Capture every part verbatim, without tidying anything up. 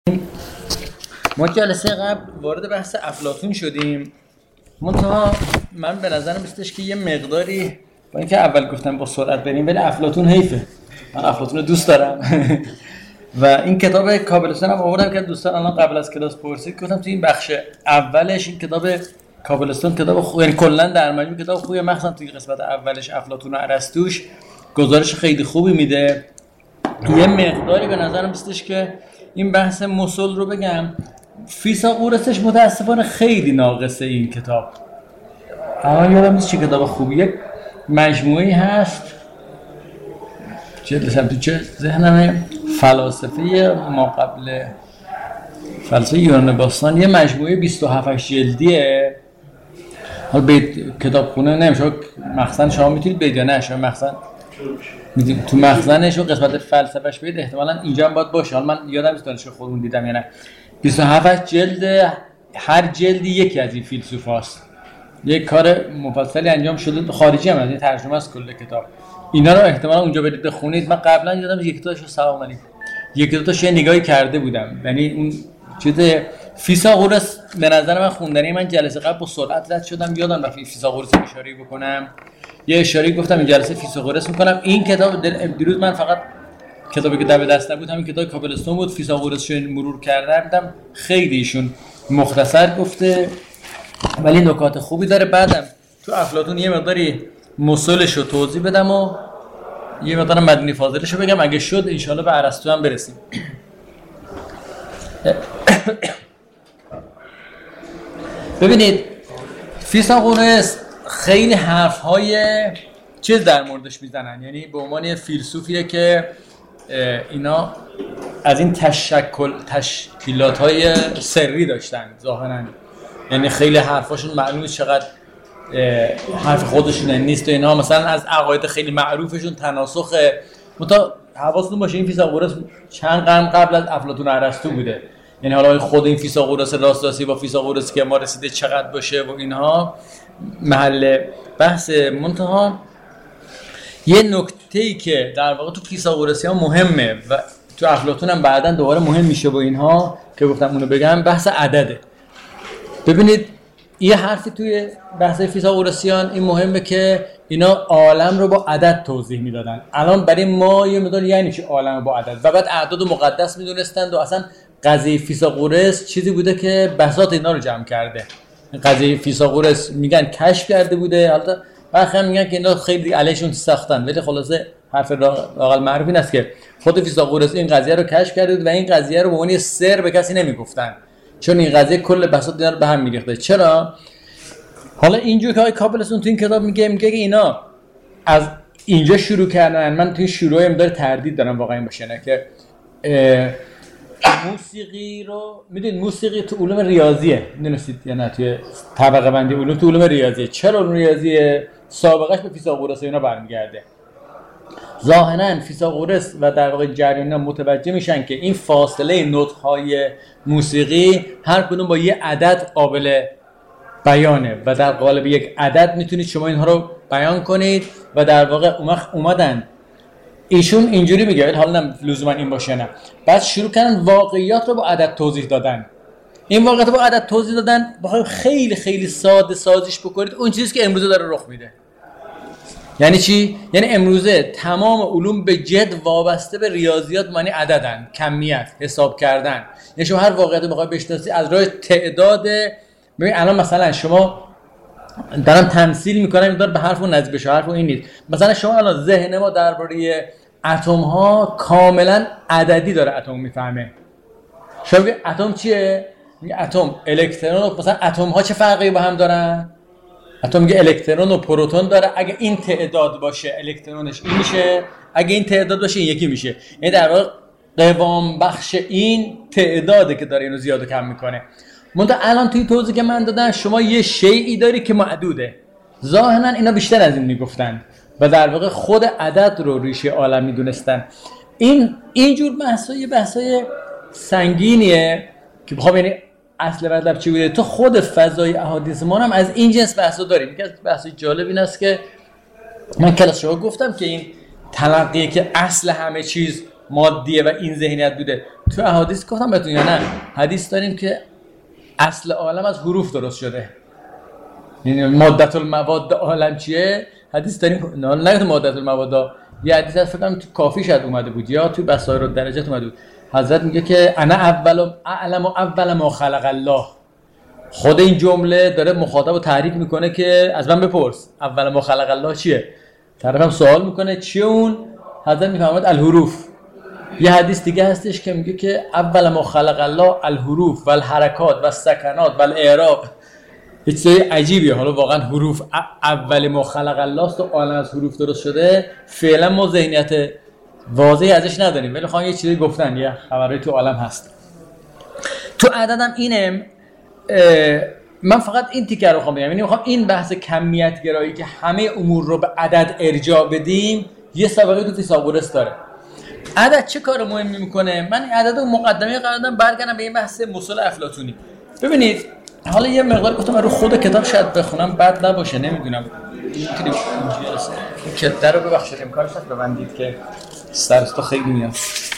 ما جلسه قبل وارد بحث افلاطون شدیم. منتها من به نظرم میستش که یه مقداری با اینکه اول گفتم با سرعت بریم ولی افلاطون حیفه. من افلاطون رو دوست دارم و این کتاب کابلستون هم آوردم که دوستان الان قبل از کلاس پرسید، گفتم تو این بخش اولش این کتاب کابلستون کتاب خوب، یعنی کلا در مجموع کتاب خوبیه، مخصوصا توی قسمت اولش افلاطون و ارسطوش گزارش خیلی خوبی میده. یه مقداری به نظرم میستش که این بحث مسل رو بگم. فیثاغورسش متاسفانه خیلی ناقصه این کتاب. الان یادم نیست چه کتاب خوبیه، مجموعی هست جلدش هم تو چه ذهنمه، فلاسفه ما قبل فلسفه یونان باستان، یه مجموعه بیست و هفت جلدیه. حالا به کتابخونه نمیشه، مخزن شما میتونید بید یا نه، شما مخزن میدونید تو مخزنش و قسمت فلسفهش بید، احتمالاً اینجا هم باید باشه. حالا من یادم نیست دانشگاه خودمون دیدم یا نه. بیست و هفت جلد، هر جلدی یکی از این فیلسوفاست. یک کار مفصلی انجام شده، خارجی هم از این ترجمه است کل کتاب. اینا رو احتمالاً اونجا برید بخونید. من قبلا یادم یک تاشو سلام علیکم یک دو تاشو نگاهی کرده بودم، یعنی اون چیز فیثاغورس به نظر من خوندنی. من جلسه قبل با سرعت رد شدم، یادم رفت فیثاغورس اشاره بکنم. یه اشاره گفتم این جلسه فیثاغورس میکنم. این کتاب دیروز من فقط کتابی که در دست نبود همین کتاب کابلستون بود، فیثاغورس رو مرور کرده بودم. خیلی ایشون مختصر گفته ولی نکات خوبی داره. بعدم تو افلاطون یه مقداری مسلش رو توضیح بدم و یه مقدار مدنی فاضلش رو بگم، اگه شد انشالله به ارسطو هم برسیم. ببینید فیثاغورس خیلی حرف‌های چیز در موردش میزنن، یعنی به عنوان فیلسوفیه که اینا از این تشکل تشکیلات‌های سری داشتن ظاهراً، یعنی خیلی حرفاشون معلومه چقدر حرف خودشون نیست و اینا. مثلا از عقاید خیلی معروفشون تناسخ متا حواستون باشه این فیثاغورس چند قرن قبل از افلاطون و ارسطو بوده، یعنی حالا خود این فیثاغورس راست راستی با فیثاغورس که ما رسیده چقدر باشه و اینها محل بحث. منتها یه نکته‌ای که در واقع تو فیثاغورسی‌ها مهمه و تو افلاطون هم بعداً دوباره مهم میشه با اینها که گفتم اونو بگم، بحث عدده. ببینید یه حرفی توی بحث فیثاغورسیان این مهمه که اینا عالم رو با عدد توضیح میدادن. الان برای ما یه مقدار یعنی چی عالم با عدد، و بعد اعداد مقدس میدونستند و اصلا قضیه فیثاغورس چیزی بوده که بساط اینا رو جمع کرده. قضیه فیثاغورس میگن کشف کرده بوده، حالا برخی هم میگن که اینا خیلی علیشون ساختن، ولی خلاصه حرف لااقل معروف این است که خود فیثاغورس این قضیه رو کشف کرده بود و این قضیه رو به عنوان سر به کسی نمیگفتن، چون این قضیه کل بساط اینا رو به هم میریخته. چرا؟ حالا اینجور که آقای کابلستون تو این کتاب میگه میگه که اینا از اینجا شروع کردن. من توی شروع هم داره تردید دارم واقعا این باشه نه که موسیقی رو میدونید، موسیقی تو علوم ریاضیه، میدونستید یا نه؟ توی طبقه بندی علوم تو علوم ریاضیه. چرا علوم ریاضیه؟ سابقش به فیثاغورس اینا برمیگرده. ظاهراً فیثاغورس و در واقع جریان‌ها متوجه میشن که این فاصله نوت‌های موسیقی هر کدوم با یه عدد قابل بیانه و در قالب یک عدد میتونید شما اینها رو بیان کنید و در واقع اومدن ایشون اینجوری میگه، حالا نه لزوما این باشه نه، بعد شروع کردن واقعیات رو با عدد توضیح دادن. این واقعیت رو با عدد توضیح دادن بخواید خیلی خیلی ساده سازیش بکنید اون چیزی که امروزه داره رخ میده. یعنی چی؟ یعنی امروزه تمام علوم به جد وابسته به ریاضیات، معنی عددن، کمیت، حساب کردن. یعنی شما هر واقعیت رو بخواید بشناسید از راه تعداد. ببین الان مثلا شما دارم تمثیل میکنم این دار به حرف اون نزدیک بشه، حرف اون این نیست. مثلا شما الان ذهن ما درباره اتم ها کاملا عددی داره اتم میفهمه. شما بگید اتم چیه؟ میگه اتم الکترون. مثلا اتم ها چه فرقی با هم دارن؟ اتم میگه الکترون و پروتون داره، اگه این تعداد باشه الکترونش این میشه، اگه این تعداد باشه این یکی میشه. یعنی در واقع قوام بخش این تعداده که داره اینو زیاد و کم میکنه. منتها الان توی توضیحی که من دادم شما یه شیئی داری که معدوده. ظاهراً اینا بیشتر از این میگفتن و در واقع خود عدد رو ریشه عالم میدونستن. این اینجور بحثای بحثای سنگینیه که بخوام یعنی اصل مطلب چی بوده. تو خود فضای احادیث ما هم از این جنس بحثا داریم. یکی از بحثای جالب این است که من کلاس شما گفتم که این تلقیه که اصل همه چیز مادیه و این ذهنیت بوده. تو احادیث گفتم بهتون یا نه، حدیث داریم که اصل عالم از حروف درست شده. یعنی مادة المواد عالم چیه؟ حدیث داریم، نه نه مادة المواد، یه حدیث از فکر کنم تو کافی شاید اومده بود یا تو بصائر الدرجات اومده بود. حضرت میگه که انا اول اعلم اول ما خلق الله. خود این جمله داره مخاطب رو تحریک میکنه که از من بپرس اول ما خلق الله چیه. طرفم سوال میکنه چیه اون؟ حضرت میفرماید الحروف. یه حدیث دیگه هستش که میگه که اول ما خلق الله الحروف و الحرکات و السکنات و الاعراب. یه چیزای عجیبیه. حالا واقعا حروف اول ما خلق الله است و عالم از حروف درست شده. فعلا ما ذهنیت واضحی ازش نداریم، ولی خواهم یه چیزی گفتن، یه خبری تو عالم هست. تو عددم اینه. من فقط این تیکر رو خواهم بگم، یعنی میخوام این بحث کمیت گرایی که همه امور رو به عدد ارجاع بدیم یه سابقه تو فیثاغورس داره. عدد چه کار مهمی میکنه؟ من این عدد رو مقدمه قرار دادم، برگردم به این بحث مصول افلاطونی. ببینید حالا یه مقدار گفتم رو خود کتاب شاید بخونم بد نباشه، نمیدونم میتونیم که در رو ببخشید امکانش هست ببندید که سرستا خیلی میاد.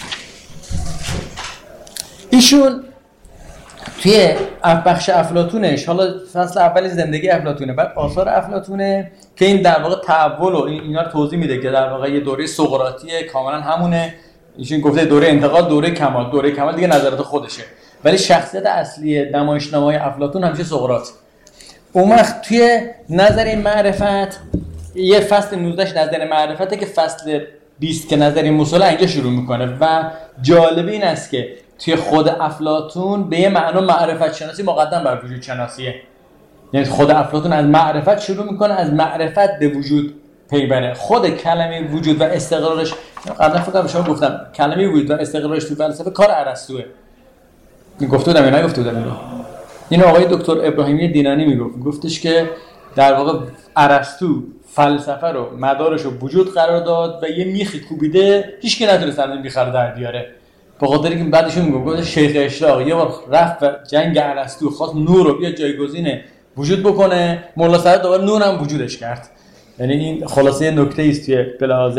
ایشون توی بخش افلاطونش، حالا فصل اولی زندگی افلاطونه، بعد آثار افلاطونه که این در واقع تحول و اینا رو توضیح میده که در واقع یه دوره سقراطیه کاملا همونه. ایشون گفته دوره انتقال، دوره کمال. دوره کمال دیگه نظرات خودشه، ولی شخصیت اصلی نمایشنامه‌های افلاطون همیشه سقراط. اون وقت توی نظر معرفت یه فصل نوزده نظر معرفته که فصل بیست که نظر مصول اینجا شروع میکنه و جالب این است که توی خود افلاطون به یه معنا معرفت شناسی مقدم بر وجود شناسیه. یعنی خود افلاطون از معرفت شروع میکنه، از معرفت به وجود پی بره. خود کلمه وجود و استقرارش، قبلا فکر کنم شما گفتم کلمه وجود و استقرارش تو فلسفه کار ارسطوئه. گفته بودم یا نگفته بودم اینو؟ این آقای دکتر ابراهیمی دینانی میگفت، گفتش که در واقع ارسطو فلسفه رو مدارش رو وجود قرار داد و یه میخی کوبیده هیچ کی نتونست این میخ رو در بیاره. به خاطر اینکه بعدش میگفت شیخ اشراق یه بار رفت و جنگ ارسطو خواست نور رو بیا جایگزین وجود بکنه، مولا صدر دوباره نور هم وجودش کرد. یعنی این خلاصه نکته است توی بلاحاظ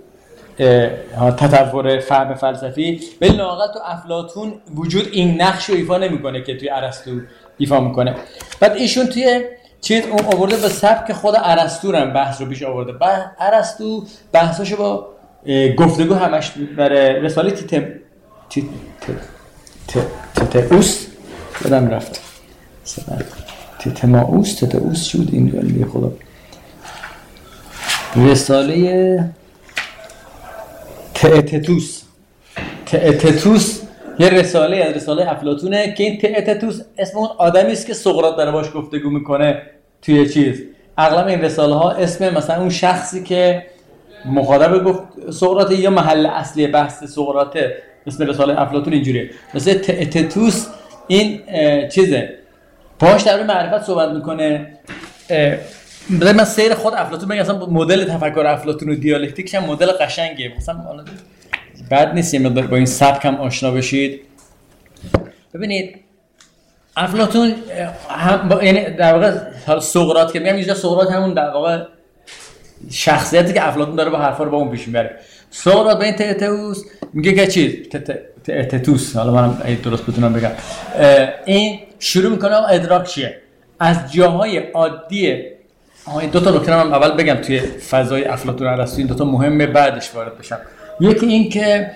تطور فهم فلسفی. ولی لااقل تو افلاطون وجود این نقش رو ایفا نمیکنه که توی ارسطو ایفا میکنه. بعد ایشون توی چیز اون آورده به سبک خود ارسطو هم بحث رو پیش آورده. بعد ارسطو بحثاشو با گفتگو همش برای رساله تیتم تی ت تتئوس یادم رفت تتمائوس تتئوس شد این ولی خدا رساله تئتتوس تئتتوس یه رساله از رساله افلاطونه که این تئتتوس اسم اون آدمی است که سقراط داره باش گفتگو میکنه توی چیز. اغلب این رساله ها اسم مثلا اون شخصی که مخاطب گفت سقراط یا محل اصلی بحث سقراطه، اسم رساله افلاطون اینجوریه. مثلا تئتتوس این چیزه باهاش در معرفت صحبت میکنه. بذار من سیر خود افلاطون بگم، اصلا مدل تفکر افلاطون و دیالکتیکش هم مدل قشنگیه. مثلا بد نیست یه مقدار با این سبک هم آشنا بشید. ببینید افلاطون هم یعنی در واقع سقراط که میگم اینجا سقراط همون در واقع شخصیتی که افلاطون داره با حرفا رو با اون پیش میبره. سقراط به این تئتئوس میگه که چی؟ تئتتوس، حالا منم درست بتونم بگم، این شروع میکنه ادراک چیه از جاهای عادی. این دو تا نکته من اول بگم توی فضای افلاطون ارسطو، این دو تا مهمه بعدش وارد بشم. یکی این که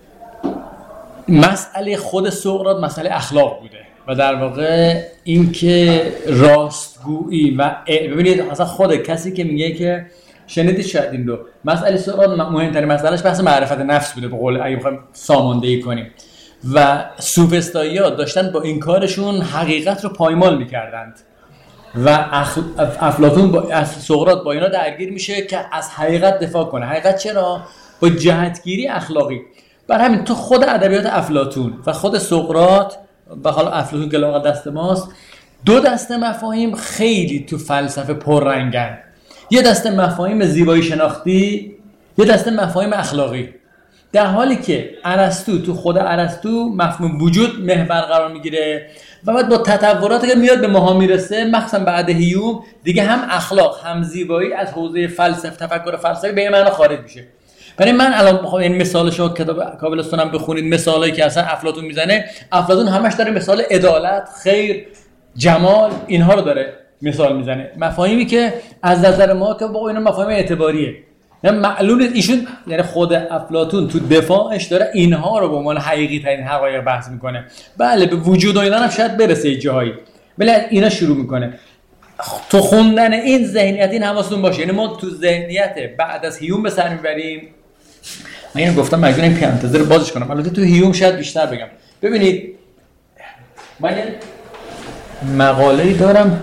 مسئله خود سقراط مسئله اخلاق بوده و در واقع این که راستگویی و ببینید مثلا خود کسی که میگه که شنیدید شاید این دو مسئله سقراط مهمترین مسئلهش بحث معرفت نفس بوده به قول اگه بخوایم ساماندهی کنیم، و سوفسطائی‌ها داشتن با این کارشون حقیقت رو پایمال میکردند و افلاطون با اصل سقراط با اینا درگیر میشه که از حقیقت دفاع کنه. حقیقت چرا؟ با جهتگیری اخلاقی. بر همین تو خود ادبیات افلاطون و خود سقراط و حالا افلاطون که لااقل دست ماست، دو دسته مفاهیم خیلی تو فلسفه پررنگن. یه دسته مفاهیم زیبایی شناختی، یه دسته مفاهیم اخلاقی. در حالی که ارسطو تو خود ارسطو مفهوم وجود محور قرار میگیره و بعد با تطوراتی که میاد به ماها میرسه، مخصوصا بعد هیوم، دیگه هم اخلاق هم زیبایی از حوزه فلسفه تفکر فلسفی به این معنا خارج میشه. برای من الان بخوام این مثال شما کتاب کابلستون هم بخونید، مثالی که اصلا افلاطون میزنه، افلاطون همش داره مثال عدالت، خیر، جمال، اینها رو داره مثال میزنه، مفاهیمی که از نظر ما که با اینا مفاهیم اعتباریه، یعنی معلول ایشون، یعنی خود افلاطون تو دفاعش داره اینها رو به عنوان حقیقی ترین حقایق بحث میکنه. بله به وجود و اینا هم شاید برسه جایی، ولی اینا شروع میکنه. تو خوندن این ذهنیت این حواستون باشه، یعنی ما تو ذهنیت بعد از هیوم به سر میبریم. من اینو گفتم مجبورم پرانتز رو بازش کنم، البته تو هیوم شاید بیشتر بگم. ببینید من یه مقاله‌ای دارم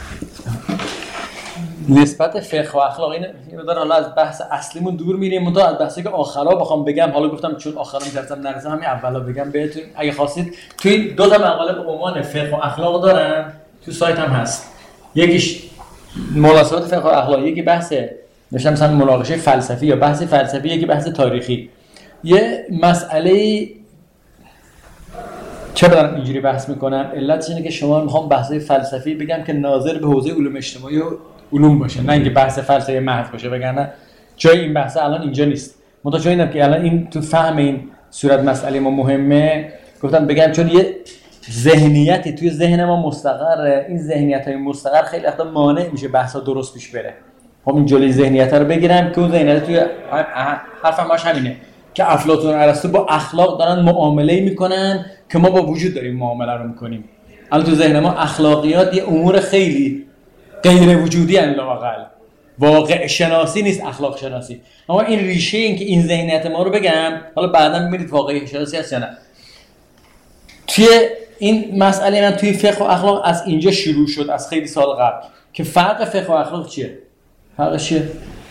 نسبت فقه و اخلاق، این مقدار حالا از بحث اصلیمون دور میریم، منتها از بحثی که آخرا بخوام بگم، حالا گفتم چون آخرا می‌ترسم نرسم همین اولا بگم بهتون، اگه خواستید تو این دو تا مقاله به عنوان فقه و اخلاق دارم تو سایت هم هست. یکیش مناسبات فقه و اخلاق، یکی بحث نوشتم مثلا مناقشه فلسفی یا بحث فلسفی، یکی بحث تاریخی. یه مسئله چرا دارم اینجوری بحث میکنم؟ علتش اینه که شما میخوام بحثای فلسفی بگم که ناظر به حوزه علوم اجتماعی و علوم باشه، نه اینکه بحث فلسفی محض باشه، وگرنه جای این بحث الان اینجا نیست. متوجه اینم که الان این تو فهم این صورت مسئله ما مهمه، گفتم بگم چون یه ذهنیتی توی ذهن ما مستقره، این ذهنیت‌های مستقر خیلی وقتا مانع میشه بحثا درست پیش بره. خب این جلوی ذهنیت رو بگیرم که اون ذهنیت توی حرفم باش همینه که افلاطون و ارسطو با اخلاق دارن معامله میکنن که ما با وجود داریم معامله رو میکنیم. الان تو ذهن ما اخلاقیات یه امور خیلی غیر وجودی ان لااقل، واقع شناسی نیست، اخلاق شناسی. اما این ریشه این که این ذهنیت ما رو بگم، حالا بعدا ببینید واقع شناسی هست یا نه. توی این مسئله من توی فقه و اخلاق از اینجا شروع شد، از خیلی سال قبل، که فرق فقه و اخلاق چیه؟ فرقش چیه؟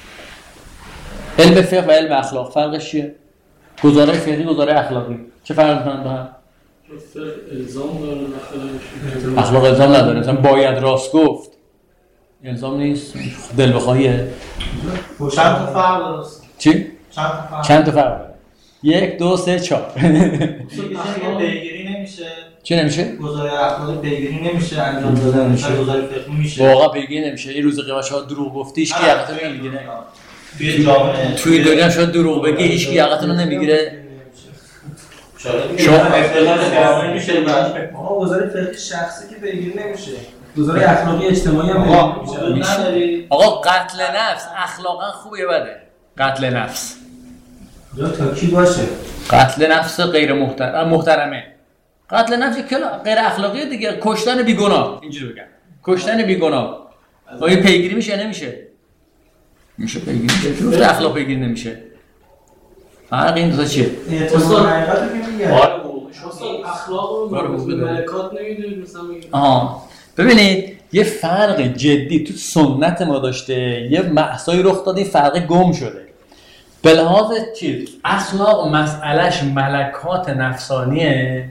علم فقه و علم اخلاق فرقش چیه؟ گزاره فقهی، گزاره اخلاقی چه فرق می‌کنن با هم؟ فقه الزام داره، اخلاق الزام نداره. مثلا باید راست گفت الزام نیست، دل بخواهیه. چند تا فرق داره؟ چی؟ چند تا فرق؟ چند تا فرق داره؟ یک، دو، سه، چهار. پیگیری نمیشه. چی نمیشه؟ گزاره اخلاقی پیگیری نمیشه، انجام داده نمیشه، گزاره فقهی میشه. واقعا پیگیری نمیشه. یه روز قیامت شما دروغ گفتی هیچ کی یقتون نمیگیره. توی جامعه توی دنیا شما دروغ بگی هیچ کی یقتون نمیگیره. شما اختلاف جامعه میشه. ما گزاره فقهی شخصی که پیگیری نمیشه. گزاره اخلاقی اجتماعی هم نداری. آقا قتل نفس اخلاقا خوبه یا بده؟ قتل نفس یا تاکید باشه. قتل نفس غیر محترم محترمه. قتل نفس غیر اخلاقیه دیگه، کشتن بیگناه، اینجوری بگم. کشتن بیگناه. آیا پیگیری میشه نمیشه؟ میشه پیگیری. چرا اخلاق پیگیری نمیشه؟ فرق این دو تا چیه؟ اصلا حقیقت رو میگه. اخلاق رو ملکات نمیدونید مثلا میگه. آها. ببینید یه فرق جدی تو سنت ما داشته، یه مأسایی رخ داده، فرق گم شده. به لحاظ چیز اخلاق مسئلهش ملکات نفسانیه،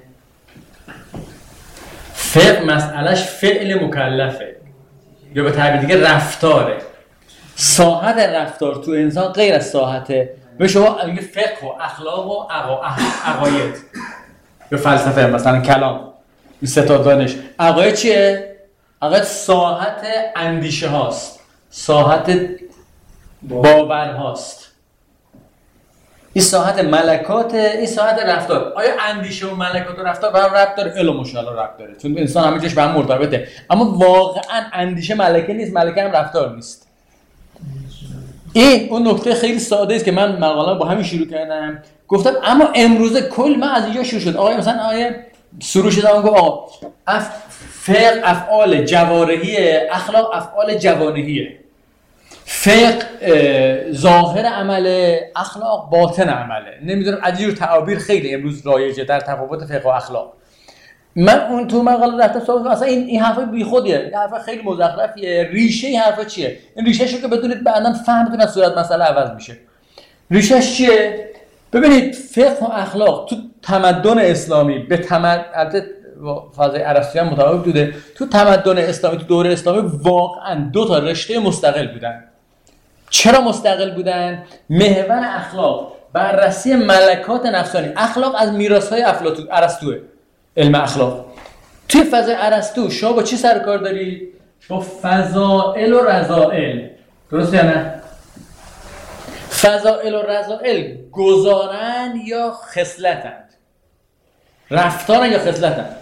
فقه مسئلهش فعل مکلفه یا به تعبیر دیگه رفتاره. ساحت رفتار تو انسان غیر از ساحته. به شما میگه فقه و اخلاق و عقاید یا فلسفه مثلا کلام، این سه تا دانش. عقاید چیه؟ عقاید ساحت اندیشه هاست، ساحت باور هاست. این ساحت ملکات، این ساحت رفتار. آیا اندیشه و ملکات و رفتار به هم ربط داره؟ علم و شالا ربط داره، چون انسان همه جاش به هم مرتبطه. اما واقعا اندیشه ملکه نیست، ملکه هم رفتار نیست. این اون نکته خیلی ساده است که من مقاله با همین شروع کردم، گفتم اما امروزه کل من از اینجا شروع شد. آقا مثلا آیه سروش دادم گفت آقا اف فقه افعال جوارحی، اخلاق افعال جوانحیه. فقه ظاهر عمله، اخلاق باطن عمله. نمیدونم از اینجور تعابیر خیلی امروز رایجه در تفاوت فقه و اخلاق. من اون تو مقاله رفتم سوال اصلا این این حرفا بیخودیه، این حرفا خیلی مزخرفیه. ریشه این حرفا چیه؟ این ریشه‌شو که بدونید بعداً فهمتون از صورت مسئله عوض میشه. ریشه‌ش چیه؟ ببینید فقه و اخلاق تو تمدن اسلامی به تمدن فضای ارسطویی هم مطابق بوده، تو تمدن اسلامی تو دوره اسلامی واقعاً دو تا رشته مستقل بودن. چرا مستقل بودن؟ محور اخلاق بررسی ملکات نفسانی. اخلاق از میراث‌های افلاطون ارسطوئه. علم اخلاق توی فضای ارسطو شما با چی سر کار داری؟ با فضائل و رذائل. درست یا نه؟ فضائل و رذائل گزارن یا خصلتند؟ رفتارن یا خصلتند؟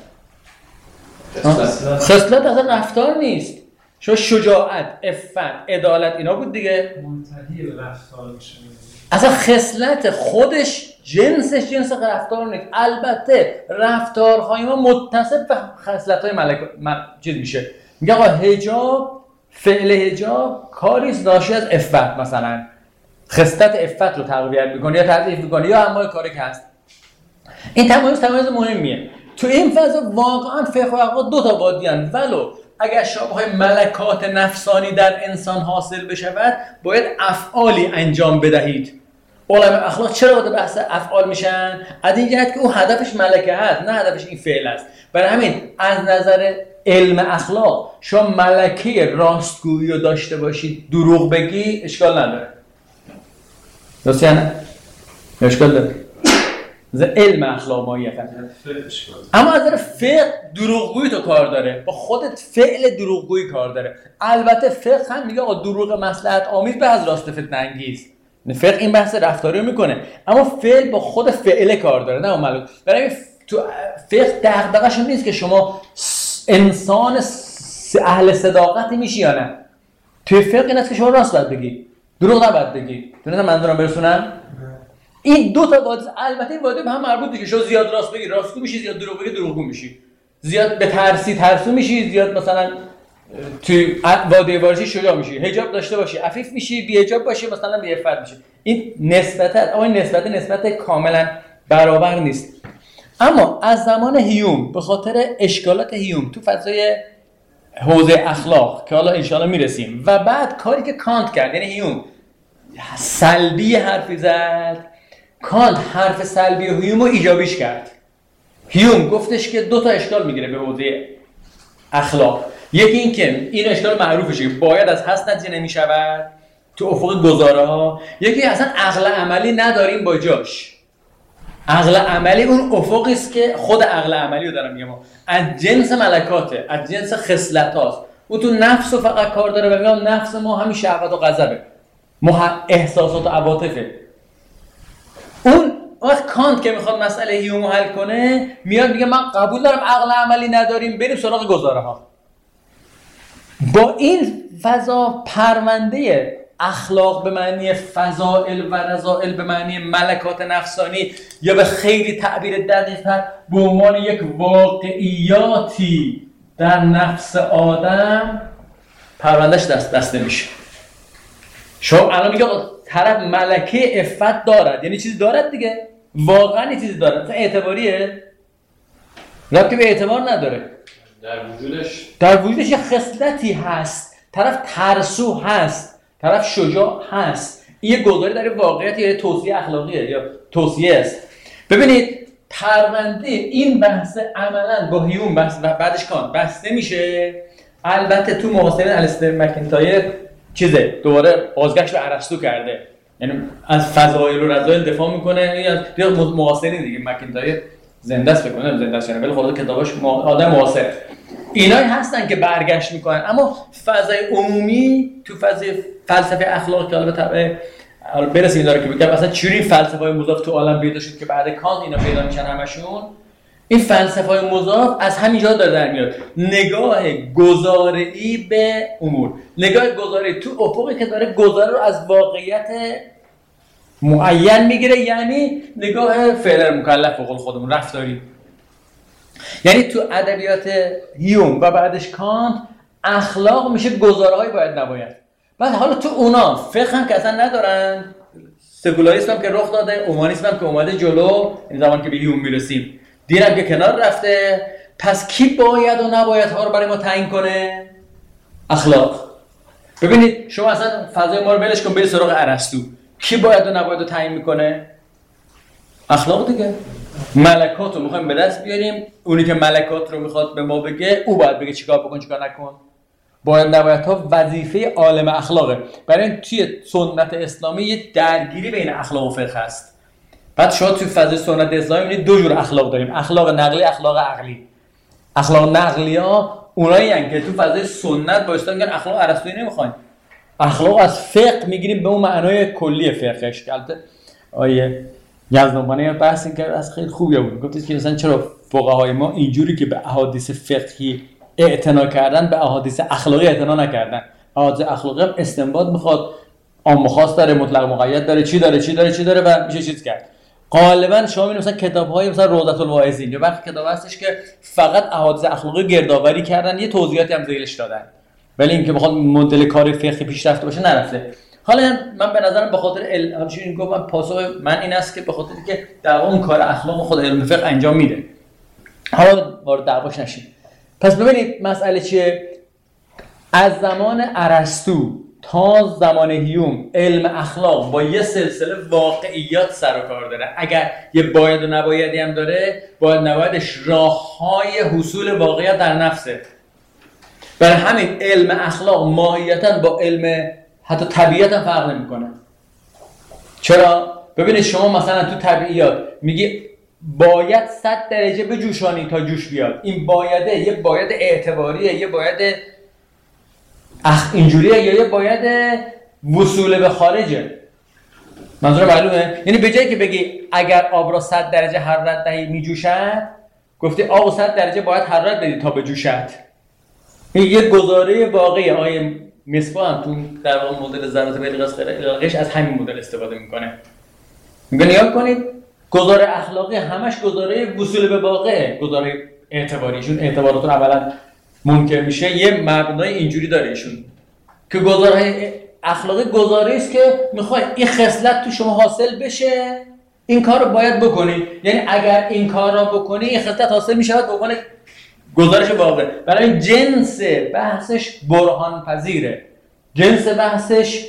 خصلت اصلا رفتار نیست. شما شجاعت، عفت، عدالت اینا بود دیگه. منتهی به رفتار میشه. اصلا خصلت خودش جنسش جنس رفتار نیست. البته رفتارهای ما متصف به خصلت‌های ملک مل... چیز میشه. میگه آقا حجاب، فعل حجاب کاری ناشی از عفت، مثلا خصلت عفت رو تقویت میکنه یا تضعیف میکنه یا انواع کاری که هست. این تمایز تمایز مهمیه. تو این فضا واقعا فقه و عقاد دو تا وادیان، ولو اگر شابه‌های ملکات نفسانی در انسان حاصل بشود باید افعالی انجام بدهید. علماء اخلاق چرا وارد بحث افعال میشن؟ از این جهت که اون هدفش ملکه هست، نه هدفش این فعل است. برای همین از نظر علم اخلاق شما ملکه راستگویی رو داشته باشید، دروغ بگی اشکال نداره. درسته یا نه؟ اشکال داره. از علم اخلاق ماهیت. اما از نظر فقه دروغگویی تو کار داره، با خودت فعل دروغگویی کار داره. البته فقه هم میگه آقا دروغ مصلحت آمیز به از راست فتنه انگیز. فقه این بحث رفتاری رو میکنه، اما فعل با خود فعل کار داره، نه ملوک. برای تو فقه دغدغه‌ش نیست که شما انسان اهل صداقتی میشی یا نه. توی فقه این است که شما راست باید بگی، دروغ نباید بگی. تونستم منظورم برسونم؟ این دو تا وادی، البته این وادی به هم مربوط دیگه. شما زیاد راست بگی راستگو میشی، زیاد دروغ بگی دروغگو میشی. زیاد به ترسی ترسو میشی، زیاد مثلا توی وادی وارشی شجاع میشی. حجاب داشته باشی عفیف میشی، بی حجاب باشی مثلا بی عفت میشی. این نسبت اما این نسبت نسبت کاملا برابر نیست. اما از زمان هیوم به خاطر اشکالات هیوم تو فضای حوزه اخلاق که حالا ان شاء الله میرسیم، و بعد کاری که کانت کرد، یعنی هیوم سلبی حرفی زد، کانت حرف سلبی هیوم رو ایجابیش کرد. هیوم گفتش که دو تا اشکال میگیره به حوزه اخلاق. یکی این که این اشکال معروفشه که باید از هست نتیجه نمیشود تو افق گزاره ها. یکی اصلا عقل عملی نداریم با جاش. عقل عملی اون افقی است که خود عقل عملی رو دارم میگم از جنس ملکاته، از جنس خصلتاست. اون تو نفس رو فقط کار داره و میگم نفس ما همین شهوت و غضبه، ما احساسات و عواطفه. اون وقت کانت که میخواد مسئله هیوم حل کنه میاد میگه من قبول دارم عقل عملی نداریم، بریم سراغ گزاره ها. با این فضا پرونده اخلاق به معنی فضائل و رذائل به معنی ملکات نفسانی یا به خیلی تعبیر دقیق‌تر به عنوان یک واقعیاتی در نفس آدم پروندهش دست دست نمیشه. شما الان میگه طرف ملکه عفت دارد، یعنی چیزی دارد دیگه، واقعا چیزی دارد. مثلا اعتباریه؟ ربطی به اعتبار نداره. در وجودش در وجودش یه خصلتی هست. طرف ترسو هست، طرف شجاع هست. این یه گزاری در واقعیت یا توصیه اخلاقیه یا توصیه است. ببینید پرونده این بحث عملاً با هیوم بحث و بعدش کانت بحث نمیشه. البته تو محاسبه الیستر مکینتایر چیزه دوباره بازگشت به ارسطو کرده، یعنی از فضائل و رذائل دفاع میکنه. یا دیگه معاصرین دیگه مکینتایر زنده است، فکر کنم زنده است، ولی خود کتاباش آدم معاصر اینایی هستن که برگشت میکنن. اما فضای عمومی تو فضای فلسفه اخلاق که البته برسیم داره که بگم اصلا چجوری فلسفه‌های مضاف تو عالم پیدا شد که بعد کانت اینا پیدا میشن همشون. این فلسفه‌های مضاف از همین جا داره در میاد، نگاه گزاره‌ای به امور، نگاه گزاره‌ای تو افقی که داره گزاره رو از واقعیت معین میگیره، یعنی نگاه فعل مکلف به قول خودمون رفتاری. یعنی تو ادبیات هیوم و بعدش کانت اخلاق میشه گزاره‌های باید نباید. بعد حالا تو اونا فقه هم که اصلا ندارن، سکولاریسم هم که رخ داده، اومانیسم هم که اومده جلو، این زمان که به هیوم میرسیم دین هم که کنار رفته، پس کی باید و نباید ها رو برای ما تعیین کنه؟ اخلاق. ببینید شما اصلا فضای ما رو ولش کن، برید سراغ ارسطو، کی باید و نباید رو تعیین میکنه؟ اخلاق دیگه. ملکات رو میخوایم به دست بیاریم، اونی که ملکات رو میخواد به ما بگه او باید بگه چیکار بکن چیکار نکن. باید نباید ها وظیفه عالم اخلاقه. برای این توی سنت اسلامی یه درگیری بین اخلاق و فقه هست. بعد شما توی فضای سنت اسلامی می‌بینید دو جور اخلاق داریم، اخلاق نقلی، اخلاق عقلی. اخلاق نقلی ها اونایی هستن که تو فضای سنت با اسلام میگن اخلاق ارسطویی نمیخوایم. اخلاق از فقه میگیریم به اون معنای کلی فقهش که البته آیه یزدانبانی بحث این کرد از خیلی خوبی بود. گفتید که مثلا چرا فقهای ما اینجوری که به احادیث فقهی اعتنا کردن به احادیث اخلاقی اعتنا نکردن. احادیث اخلاقی هم استنباط میخواد، عام و خاص داره، مطلق مقید داره، چی داره چی داره چی داره و میشه چیز کرد. غالبا شما میبینید مثلا کتاب‌های مثلا روضة الواعظین یا وقتی کتاب هستش که فقط احادیث اخلاقی گردآوری کردن، یه توضیحاتی هم ذیلش دادن، ولی اینکه بخواد مدل کار فقهی پیشرفته باشه نرفته. حالا من به نظرم به خاطر علم همچنین گفتم پاسخ من این است که به خاطر که در واقع اون کار اخلاق خود علم فقه انجام میده. حالا وارد دعواش نشیم. پس ببینید مسئله چیه؟ از زمان ارسطو تا زمان هیوم علم اخلاق با یه سلسله واقعیات سر و کار داره. اگر یه باید و نبایدی هم داره، باید نبایدش راه‌های حصول واقعیت در نفسه. برای همین علم اخلاق ماهیتاً با علم حتی طبیعت هم فرق نمی‌کنه. چرا؟ ببینید شما مثلا تو طبیعیات میگی باید صد درجه بجوشانی تا جوش بیاد. این بایده یه باید اعتباریه، یه باید اخ اینجوریه، یا یه باید وصول به خارجه. منظور معلومه؟ یعنی به جایی که بگی اگر آب را صد درجه حرارت دهی میجوشد، گفتی آب صد درجه باید حرارت بدی تا بجوشد. این یه گزاره واقعی. آیه مصباح هم تو در واقع مدل ذرات بلیغ غیر الغش از همین مدل استفاده میکنه. میگه نگاه کنید گزاره اخلاقی همش گزاره وصول به واقعه، گزاره اعتباریشون اعتباراتون اولا منکر میشه، یه مبنای اینجوری داره ایشون که گزاره اخلاقی گزاره است که میخوای این خصلت تو شما حاصل بشه، این کار رو باید بکنی. یعنی اگر این کار رو بکنی این خصلت حاصل میشه به عنوان گزارش واقع. برای جنس بحثش برهان پذیره، جنس بحثش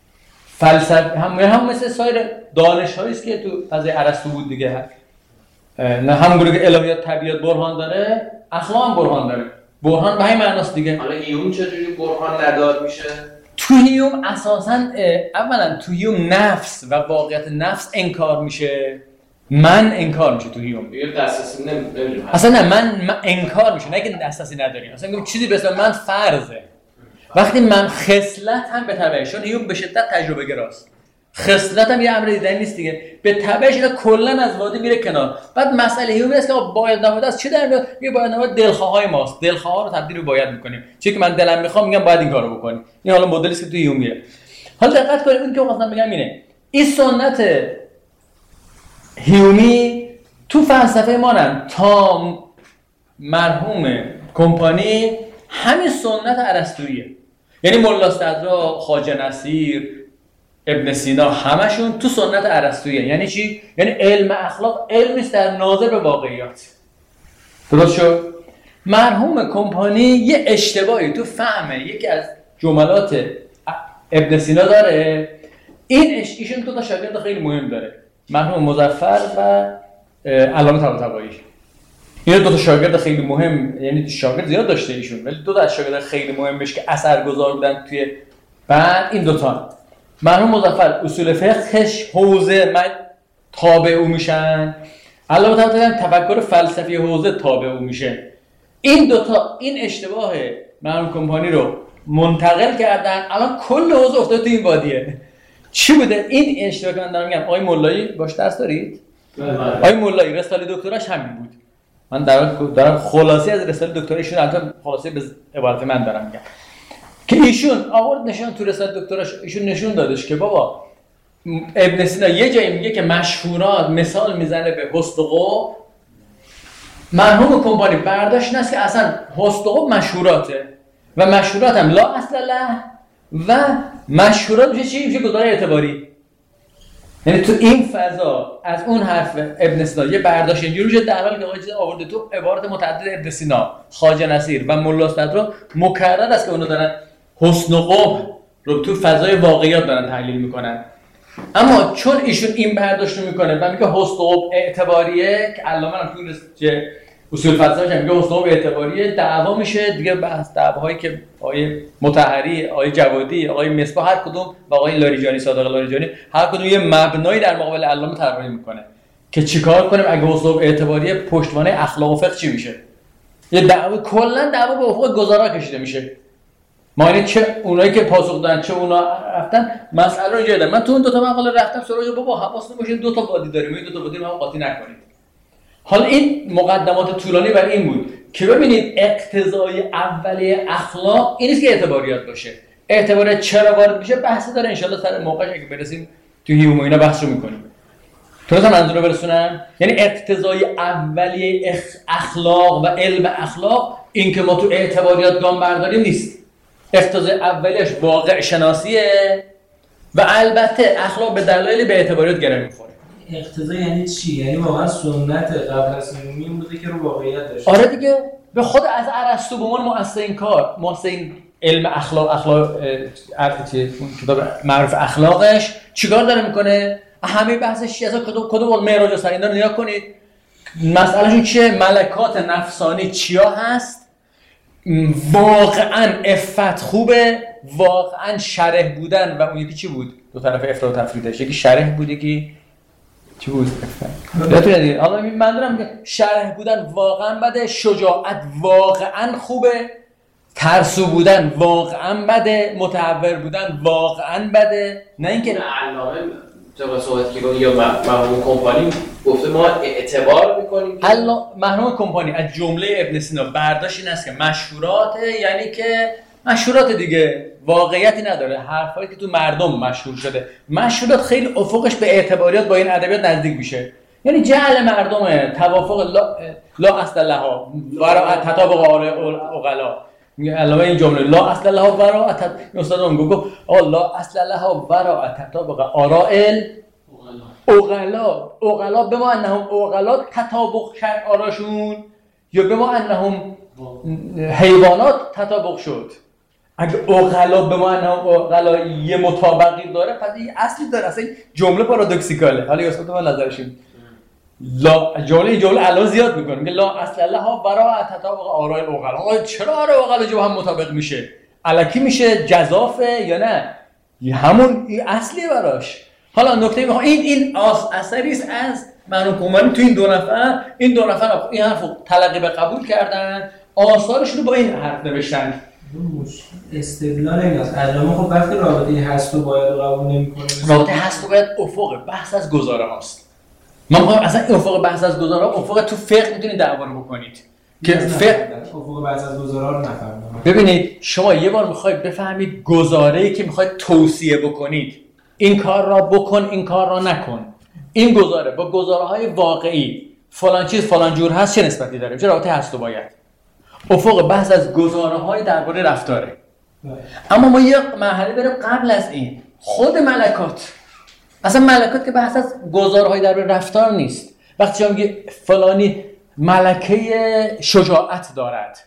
فلسفه هم هم مثل سایر دانش‌هایی است که تو فضای ارسطو بود دیگه. نه همونگونه که الهیات طبیعت برهان داره، اخلاق هم برهان داره. برهان به همین معناست دیگه. حالا هیوم چجوری برهان ندار میشه؟ تو هیوم اساساً اولا تو هیوم نفس و واقعیت نفس انکار میشه، من انکار میشه تو هیوم. یه دسترسی نمیدونم. اصلا نه من, من انکار میشه، نه که دسترسی نداریم. اصلا میگم چیزی به اسم من فرضه. وقتی من خصلت هم به تبعش، چون هیوم به شدت تجربه گراست. خصلت هم یه امر دیدنی نیست دیگه. به تبعش اینا کلا از وادی میره کنار. بعد مسئله هیوم است که باید نباید از چی در میاد؟ یه باید نباید دلخواهای ماست. دلخواها رو تبدیل به باید میکنیم. چون که من دلم میخوام میگم باید این کارو بکنی. این حالا مدلی است که تو هیوم میره. حالا دقت کنید این که مثلا میگم اینه. این سنت هیومی تو فلسفه ما هم تا مرحوم کمپانی همین سنت ارسطوییه. یعنی ملا صدرا، خواجه نصیر، ابن سینا همشون تو سنت ارسطوییه. یعنی چی؟ یعنی علم اخلاق علمی است در ناظر به واقعیات. درست شد؟ مرحوم کمپانی یه اشتباهی تو فهم یکی از جملات ابن سینا داره. این اش ایشون دو تا شاگرد خیلی مهم داره، مرحوم مظفر و علامه طباطبایی. اینا دو تا شاگرد خیلی مهم، یعنی شاگرد زیاد داشته ایشون، ولی دو تا از شاگرد خیلی مهمش که اثرگذار بودن توی بعد این دو تا. مرحوم مظفر اصول فقهش حوزه من تابع او میشن، علامه طباطبایی تفکر فلسفی حوزه تابع او میشه. این دو تا این اشتباه مرحوم کمپانی رو منتقل کردن، الان کل حوزه افتاده تو این وادیه. چی بوده این اشتباه که من دارم میگم؟ آقای مولایی باش درس دارید؟ آقای مولایی رساله دکتراش همین بود. من دارم دارم خلاصه از رساله دکترایشون، البته خلاصه به عبارت من دارم میگم که ایشون آورد نشون تو رساله دکتراش ایشون نشون دادش که بابا ابن سینا یه جایی میگه که مشهورات مثال میزنه به حسن و قبح. مرحوم کمپانی برداشت این است که اصلا حسن و قبح مشهوراته و مشهورات هم لا اصل له و مشهورات میشه چی؟ میشه گزاره اعتباری. یعنی تو این فضا از اون حرف ابن سینا یه برداشت اینجوری میشه، در حالی که آقای چیز آورده تو عبارات متعدد ابن سینا، خواجه نصیر و ملا صدرا مکرر است که اونها دارن حسن و قبح رو تو فضای واقعیات دارن تحلیل میکنن. اما چون ایشون این برداشت رو میکنه و میگه حسن و قبح اعتباریه که علامه هم تو اصول فلسفه‌اش میگه حسن و قبح اعتباریه، دعوا میشه دیگه. بحث دعواهایی که آقای مطهری، آقای جوادی، آقای مصباح هر کدوم و آقای لاریجانی، صادق لاریجانی هر کدوم یه مبنایی در مقابل علامه طراحی میکنه که چیکار کنیم اگه حسن و قبح اعتباریه پشتوانه اخلاق و فقه چی میشه. یه دعوا کلا دعوا به افق گزارا کشیده میشه. ما اینه چه اونایی که پاسخ دادن چه اونا رفتن مسئله رو اینجا دادن. من تو اون دو تا مقاله رفتم سراغ بابا حواستون باشه دو تا وادی داریم، این دو تا وادی رو هم قاطی نکنید. حالا این مقدمات طولانی برای این بود که ببینید اقتضای اولیه اخلاق این نیست که اعتباریات باشه. اعتباریات چرا وارد میشه بحث داره، ان شاءالله سر موقعش اگه برسیم تو هیوم و اینا بحثو میکنیم. درسته منظور رو برسونم؟ یعنی اقتضای اولیه اخلاق و علم اخلاق این که ما تو اعتباریات گام برداریم نیست. اقتضای اولیش واقع شناسیه و البته اخلاق به دلایلی به اعتباریات گره میخوره. اقتضا یعنی چی؟ یعنی واقعا سنت قبل از نومی این بوده که رو واقعیت داشته. آره دیگه به خود از ارسطو به عنوان مؤسس این کار، مؤسس این علم اخلاق اخلاق کتاب معروف اخلاقش چیکار داره میکنه؟ همه بحثش چیه؟ اصلا کدوم کدوم معراج و سرینا رو نگاه کنید. مسئلهشون چیه؟ ملکات نفسانی چیا هست؟ واقعا عفت خوبه، واقعا شرح بودن و اون یکی چی بود؟ دو طرف افراد و تفریدش، یکی شرح بود یکی چی بود؟ یادتونه دیگه. حالا من دارم میگم شرح بودن واقعا بده، شجاعت واقعا خوبه، ترسو بودن واقعا بده، متحور بودن واقعا بده. نه اینکه علامه طبق صحبت که یا مرحوم کمپانی گفته ما اعتبار میکنیم. الله مرحوم کمپانی از جمله ابن سینا برداشت این است که مشهوراته، یعنی که مشهورات دیگه واقعیتی نداره، حرفایی که تو مردم مشهور شده. مشهورات خیلی افقش به اعتباریات با این ادبیات نزدیک میشه، یعنی جعل مردم توافق لا, لا اصل لها ورا تطابق عقلا. علامه این جمله لا اصل لها ورا استادم گفت آ لا اصل لها ورا تطابق آرائل عقلا. عقلا به ما انهم عقلا تطابق کرد آراشون یا به ما انهم حیوانات تطابق شد. اگه عقلا به ما انهم عقلا یه مطابقی داره پس یه اصلی داره. اصلا جمله پارادوکسیکاله. حالا یه اصلا من نظرشیم لا جمله جمله الان زیاد میکنه میگه لا اصل لها برا تطابق آراء العقلا. چرا آراء العقلا جو هم مطابق میشه؟ الکی میشه جزافه یا نه؟ همون اصلی براش. حالا نکته میخوام این این اثری است از مرحوم کمپانی تو این دو نفر. این دو نفر این حرفو تلقی به قبول کردن، آثارشون رو با این حرف نوشتن. استدلال این است علامه خب وقتی رابطه هست و باید و قبول نمیکنه، رابطه هست و باید افق بحث از گزاره هاست. ما میخوایم اصلا افق بحث از گزاره ها افق تو فقه میتونید دعوا رو بکنید که فقه افق بحث از گزاره ها رو نفهمیدم. ببینید شما یه بار میخواید بفهمید گزاره‌ای که میخواید توصیه بکنید، این کار را بکن این کار را نکن، این گزاره با گزاره‌های واقعی فلان چیز فلان جور هست چه نسبتی داره؟ چه رابطه هست و باید؟ افق بحث از گزاره‌های درباره رفتاره. اما ما یه مرحله بریم قبل از این، خود ملکات. اصلا ملکات که بحث از گزاره‌های درباره رفتار نیست. وقتی شما میگی فلانی ملکه شجاعت دارد،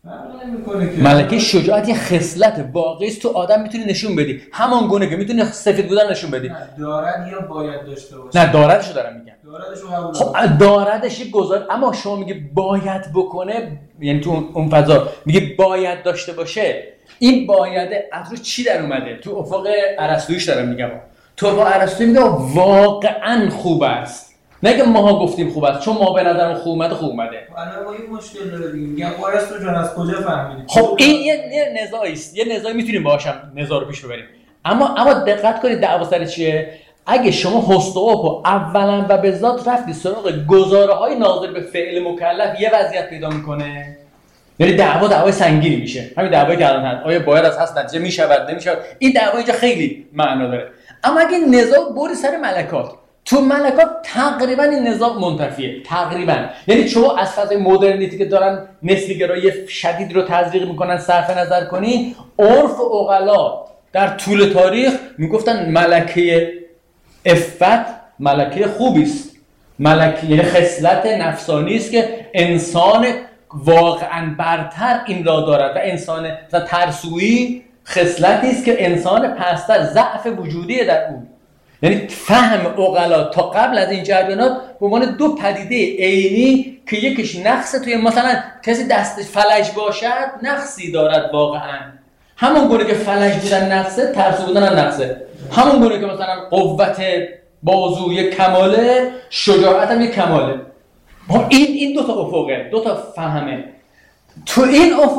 ملکه شجاعت یه خصلت واقعی است تو آدم میتونی نشون بدی، همان گونه که میتونی سفید بودن نشون بدی. دارد یا باید داشته باشه؟ نه داردشو دارم میگم. داردشو قبول. خب داردش یه گزار، اما شما میگی باید بکنه، یعنی تو اون فضا میگی باید داشته باشه. این بایده از رو چی در اومده؟ تو افق ارسطوییش دارم میگم. تو افق ارسطویی میگه واقعا خوب است. نه که ماها گفتیم خوب است، چون ما به نظرم خوب اومده خوب اومده. الان با این مشکل داره دیگه. میگم ارسطو جان از کجا فهمیدی؟ خب این یه, یه نزاعی است. یه نزاعی میتونیم باهاشم نزاع رو پیش ببریم. اما اما دقت کنید دعوا سر چیه؟ اگه شما هستوآپ اولا و به ذات رفتی سراغ گزاره‌های ناظر به فعل مکلف یه وضعیت پیدا میکنه. یعنی دعوا دعوای سنگینی میشه. همین دعوایی که الان هست. آیا باید از هست نتیجه میشود نمیشود؟ این دعوا اینجا خیلی معنا داره. اما اگه نزاع بری سر ملکات، تو ملکات تقریبا این نزاع منتفیه. تقریبا. یعنی شما از فضای مدرنیتی که دارن نسبی گرایی شدید رو تزریق میکنن صرف نظر کنی، عرف و عقلا در طول تاریخ میگفتن ملکه عفت ملکه خوبی است. ملکه یعنی خصلت نفسانی است که انسان واقعا برتر این را دارد و انسان مثلا ترسویی خصلتی است که انسان پستر ضعف وجودی در اون. یعنی فهم عقلا تا قبل از این جریانات به عنوان دو پدیده عینی که یکیش نقص توی مثلا کسی دستش فلج باشد نقصی دارد واقعا، همون گونه که فلج بودن نقصه ترسو بودن هم نقصه، همون گونه که مثلا قوت بازو یک کماله شجاعت هم یک کماله. این این دو تا افقه، دو تا فهمه. تو این افق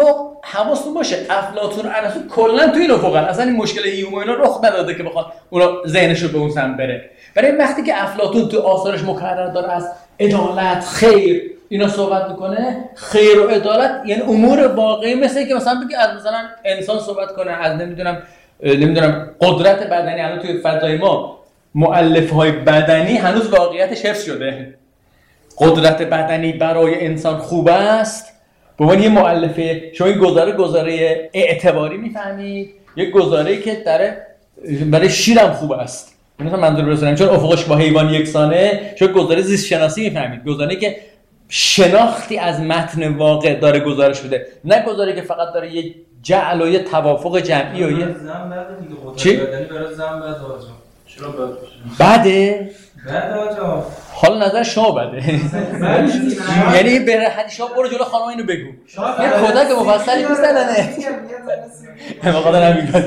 حواستون باشه افلاطون و ارسطو کلا تو این افقن، اصلا این مشکل هیوم و اینا رخ نداده که بخواد اونا ذهنش رو به اون سمت بره. برای وقتی که افلاطون تو آثارش مکرر داره از عدالت، خیر اینا صحبت میکنه، خیر و عدالت یعنی امور واقعی، مثل که مثلا بگی از مثلا انسان صحبت کنه، از نمیدونم نمیدونم قدرت بدنی. الان توی فضای ما مؤلفه‌های بدنی هنوز واقعیتش حفظ شده. قدرت بدنی برای انسان خوب است به عنوان یه مؤلفه، شما این گزاره گزاره اعتباری میفهمید، یک گزاره‌ای که در برای شیرم خوب است. مثلا منظور برسونم چون افقش با حیوان یکسانه، شما گزاره زیست شناسی میفهمید، گزاره‌ای که شناختی از متن واقع داره گزارش بده، نه گزاره‌ای که فقط داره یه جعل و یه توافق جمعی و یه چی؟ برای زن بعد آجا چرا بعد بده؟ بعد آجا حالا نظر شما بده. یعنی به حدی شما برو جلو خانم اینو بگو. یه کودک مفصلی دوست نداره. ما قدر نمیگه.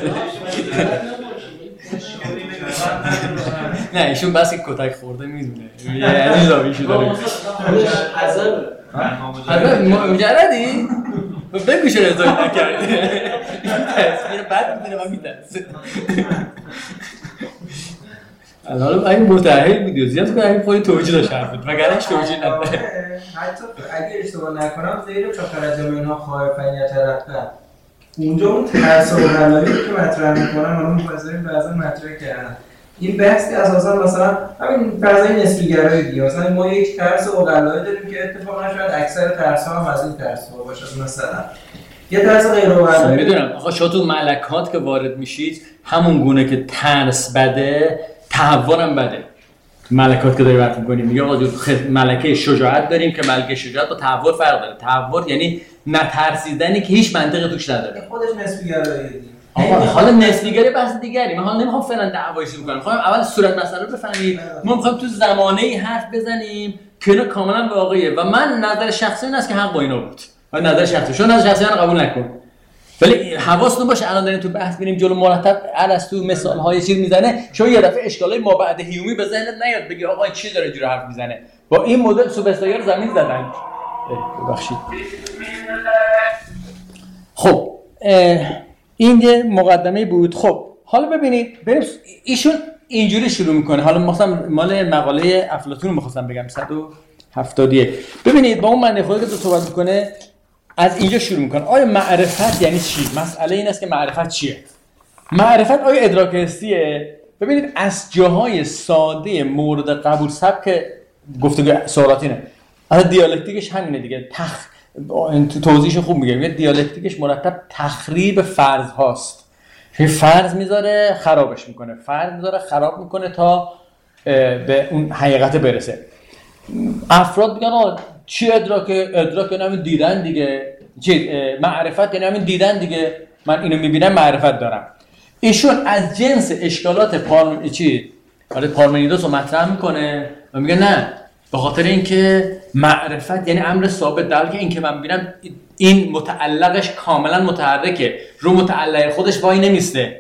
نه ایشون بس که کتک خورده میدونه. یعنی زاویشو داره. حذر حذر مجردی؟ بگو چرا ازایی نکردی. تصویر بد میدونه من میترسه. الان اگه متأهل بودی زیاد کنه اگه خودی توجیه داشت حرفت وگرنه هیچ توجیه نداره. حتی اگه اشتباه نکنم زیر چاکر جمعینها خواهفنی ترقه اونجا اون ترس و غلایی که مطرح میکنن من اون بازاری بعضا مطرح کردن این بحثی اساسا مثلا همین فضای نسبی‌گرایی دیگه، مثلا ما یک ترس و غلایی داریم که اتفاقا شاید اکثر ترس‌ها هم از این ترس‌ها باشه. مثلا یه ترس غیر واقعی میدونم آقا شما تو ملکات که وارد میشید همون گونه که ترس بده تهور هم بده. تو ملکات که داریم حرف می‌کنیم میگه آقا ملکه شجاعت داریم که ملکه شجاعت با تهور فرق داره. تهور یعنی نترسیدنی که هیچ منطقی توش نداره. خودش نسبی‌گراییه. آقا حالا نسبی‌گری بحث دیگری. من حالا نمیخوام فعلا دعوایش بکنم. می‌خوام اول صورت مسئله رو بفهمید. ما می‌خوایم تو زمانه‌ای حرف بزنیم که اینا کاملا واقعیه و من نظر شخصی این است که حق با اینا بود. ولی نظر شخصی شما نظر شخصی من قبول نکن. ولی حواستون باشه الان داریم تو بحث ببینیم جلو مرتب ارسطو مثال‌های چیز میزنه، شما یه دفعه اشکالای ما بعد هیومی به ذهنت نیاد بگی آقا این چی داره اینجوری حرف میزنه. با این مدل سوبستایر زمین زدن. ببخشید. خب این یه مقدمه بود. خب حالا ببینید بریم ایشون اینجوری شروع میکنه. حالا مثلا مال مقاله افلاطون رو می‌خواستم بگم صد و هفتاد و یک. ببینید با اون معنی خودی که تو صحبت میکنه از اینجا شروع میکنه. آیا معرفت یعنی چی؟ مسئله این است که معرفت چیه؟ معرفت آیا ادراک حسیه؟ ببینید از جاهای ساده مورد قبول سبک گفتگو سوالات اینه. از دیالکتیکش همینه دیگه. تخ تو توضیحش خوب میگه. میگه دیالکتیکش مرتب تخریب فرض هاست. یه فرض میذاره خرابش میکنه. فرض میذاره خراب میکنه تا به اون حقیقت برسه. افراد میگن آقا چی ادراک؟ ادراک یعنی همین دیدن دیگه. چی معرفت یعنی همین دیدن دیگه. من اینو میبینم معرفت دارم. ایشون از جنس اشکالات پارم چی آره پارمنیدس رو مطرح میکنه و میگه نه به خاطر اینکه معرفت یعنی امر ثابت، در حالی که اینکه من میبینم این متعلقش کاملا متحرکه، رو متعلق خودش وای نمیسته.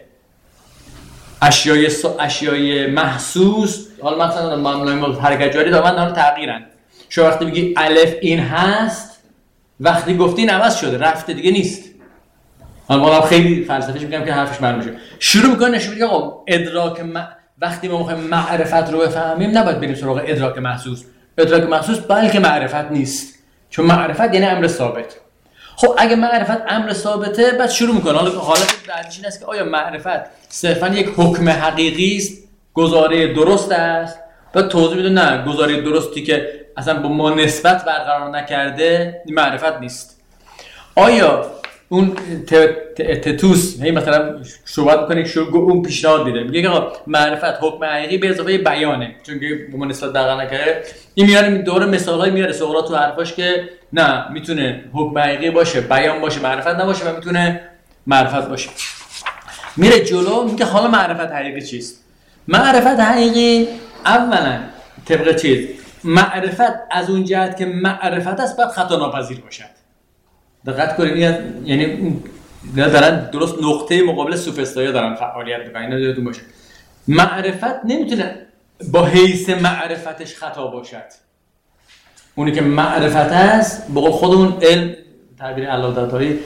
اشیای اشیای محسوس حالا مثلا معاملات حرکت جاری دارن دارن تغییرن. شما وقتی میگی الف این هست، وقتی گفتی این عوض شده رفته دیگه نیست. حالا خیلی فلسفیش میگم که حرفش معلوم شه. شروع میکنه نشون میده آقا ادراک م... وقتی ما میخوایم معرفت رو بفهمیم نباید بریم سراغ ادراک محسوس. ادراک محسوس بلکه معرفت نیست، چون معرفت یعنی امر ثابت. خب اگه معرفت امر ثابته بعد شروع میکنه حالا حالت بعدیش این است که آیا معرفت صرفا یک حکم حقیقی است، گزاره درست است؟ بعد توضیح میده نه، گزاره درستی که اصلا با ما نسبت برقرار نکرده معرفت نیست. آیا اون تتوس هی مثلا صحبت میکنه که شروع اون پیشنهاد میده میگه آقا معرفت حکم حقیقی به اضافه بیانه، چون که با ما نسبت برقرار نکرده. این میاره دوره مثالای میاره سقراط تو حرفاش که نه میتونه حکم حقیقی باشه، بیان باشه، معرفت نباشه و میتونه معرفت باشه. میره جلو میگه حالا معرفت حقیقی چیست؟ معرفت حقیقی اولا طبق چیز معرفت از اون جهت که معرفت است باید خطا ناپذیر باشد. دقت کنید یعنی اینا دارن درست نقطه مقابل سوفسطایا دارن فعالیت میکنن. اینا یادتون باشه معرفت نمیتونه با حیث معرفتش خطا باشد. اونی که معرفت است به قول خودمون علم تعبیر علادتایی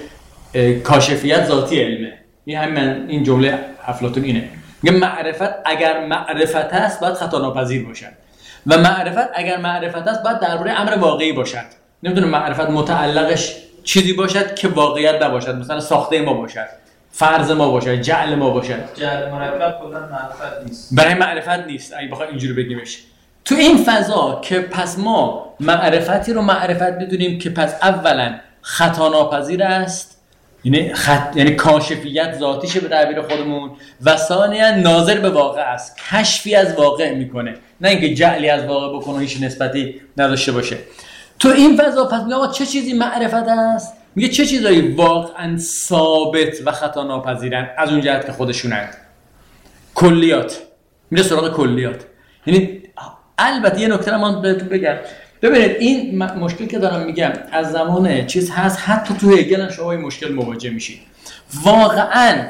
کاشفیت ذاتی علمه. این همین این جمله افلاطون اینه. میگه معرفت اگر معرفت است باید خطا ناپذیر باشد و معرفت اگر معرفت است باید درباره امر واقعی باشد. نمیدونه معرفت متعلقش چیزی باشد که واقعیت نباشد، مثلا ساخته ما باشد، فرض ما باشد، جعل ما باشد. جعل مرکب کلا معرفت نیست. برای معرفت نیست اگه بخوای اینجوری بگیمش. تو این فضا که پس ما معرفتی رو معرفت بدونیم که پس اولا خطا ناپذیر است، یعنی خط... یعنی کاشفیت ذاتیشه به تعبیر خودمون، و ثانیا ناظر به واقع است، کشفی از واقع میکنه، نه اینکه جعلی از واقع بکنه و هیچ نسبتی نداشته باشه. تو این فضا پس میگه آقا چه چیزی معرفت است؟ میگه چه چیزایی واقعا ثابت و خطا ناپذیرن از اون جهت که خودشونند. کلیات. میره سراغ کلیات. یعنی البته یه نکته من بهتون بگم، ببینید این مشکل که دارم میگم از زمان چیز هست، حتی تو هگل هم شما این مشکل مواجه میشید. واقعا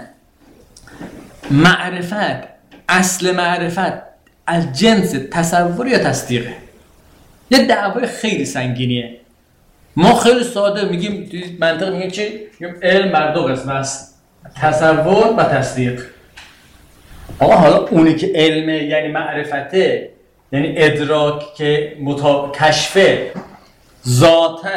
معرفت، اصل معرفت از جنس تصور یا تصدیقه؟ یه دعوای خیلی سنگینیه. ما خیلی ساده میگیم منطق میگه چی؟ میگیم علم بر دو قسم است، تصور و تصدیق. آقا حالا اونی که علمه یعنی معرفته، یعنی ادراک که مطابق کشفه ذاتاً،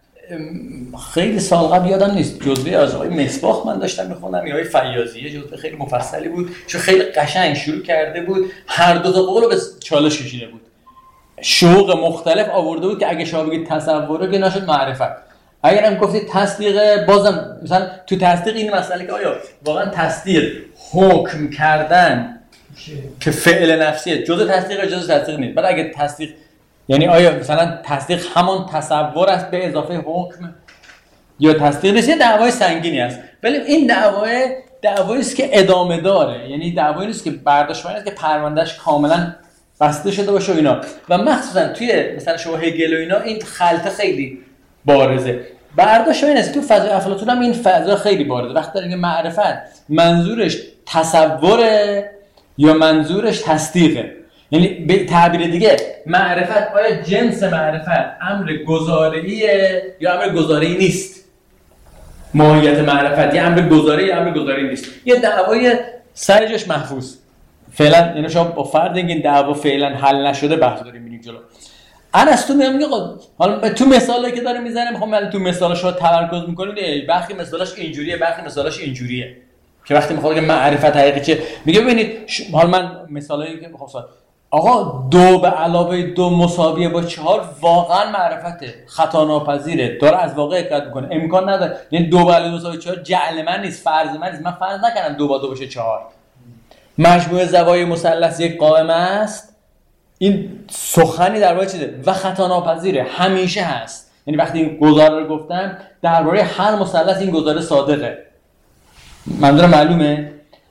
خیلی سال قبل یادم نیست جزوه از آقای مصباح من داشتم میخوندم یا آقای فیاضی، جزوه خیلی مفصلی بود چون خیلی قشنگ شروع کرده بود، هر دو تا قول رو به چالش کشیده بود، شوق مختلف آورده بود که اگه شما بگید تصوره که نشد معرفت، اگر هم گفتید تصدیق بازم مثلا تو تصدیق این مسئله که آیا واقعا تصدیق حکم کردن که فعل نفسیه جزء تصدیق جزء تصدیق نیست. بعد اگه تصدیق یعنی آیا مثلا تصدیق همان تصور است به اضافه حکم یا تصدیق نیست، یه دعوای سنگینی است. ولی این دعوای دعوایی است که ادامه داره، یعنی دعوایی نیست که برداشت است که پروندهش کاملا بسته شده باشه و اینا. و مخصوصا توی مثلا شما هگل و اینا این خلطه خیلی بارزه. برداشت این است تو فضای افلاطون هم این فضا خیلی بارزه. وقتی داره میگه معرفت منظورش تصوره یا منظورش تصدیقه، یعنی به تعبیر دیگه معرفت آیا جنس معرفت امر گزاره‌ایه یا امر گزاره‌ای نیست؟ ماهیت معرفت یا امر گزاره‌ای یا امر گزاره‌ای نیست؟ یه دعوای سرجش محفوظ فعلا، یعنی شما با فرض اینکه این دعوا فعلا حل نشده بحث داریم می‌ریم جلو. ارسطو میگه میگه حالا تو مثالی که داره میزنه میخوام ولی تو مثالش رو تمرکز می‌کنید، برخی مثالاش اینجوریه برخی مثالاش اینجوریه که وقتی میخواد که معرفت حقیقی چه میگه. ببینید حالا من مثالایی که میخوام آقا دو به علاوه دو مساویه با چهار واقعا معرفته، خطا ناپذیره، داره از واقع حکایت میکنه، امکان نداره. یعنی دو به علاوه دو مساوی چهار جعل من نیست، فرض من نیست، من فرض نکردم دو با دو بشه چهار. مجموع زوایای مثلث یک قائمه است، این سخنی درباره چیزه و خطا ناپذیره، همیشه هست. یعنی وقتی این گزاره رو گفتم درباره هر مثلث این گزاره صادقه. منظورم معلومه؟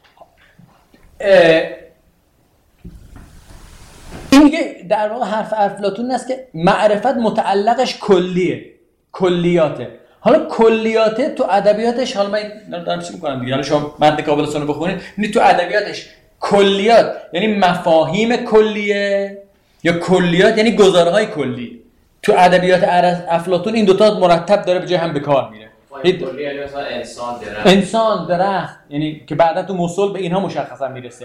این میگه در واقع حرف افلاطون است که معرفت متعلقش کلیه، کلیاته. حالا کلیاته تو ادبیاتش، حالا من دارم چی میکنم دیگه، حالا شما متن کابلستان رو بخونید ببینید تو ادبیاتش کلیات یعنی مفاهیم کلیه یا کلیات یعنی گزاره‌های کلی. تو ادبیات افلاطون این دوتا مرتب داره به جای هم به کار میره. کلی یعنی مثلا انسان درخت، انسان درخت، یعنی که بعدا تو موصول به اینها مشخصا میرسه.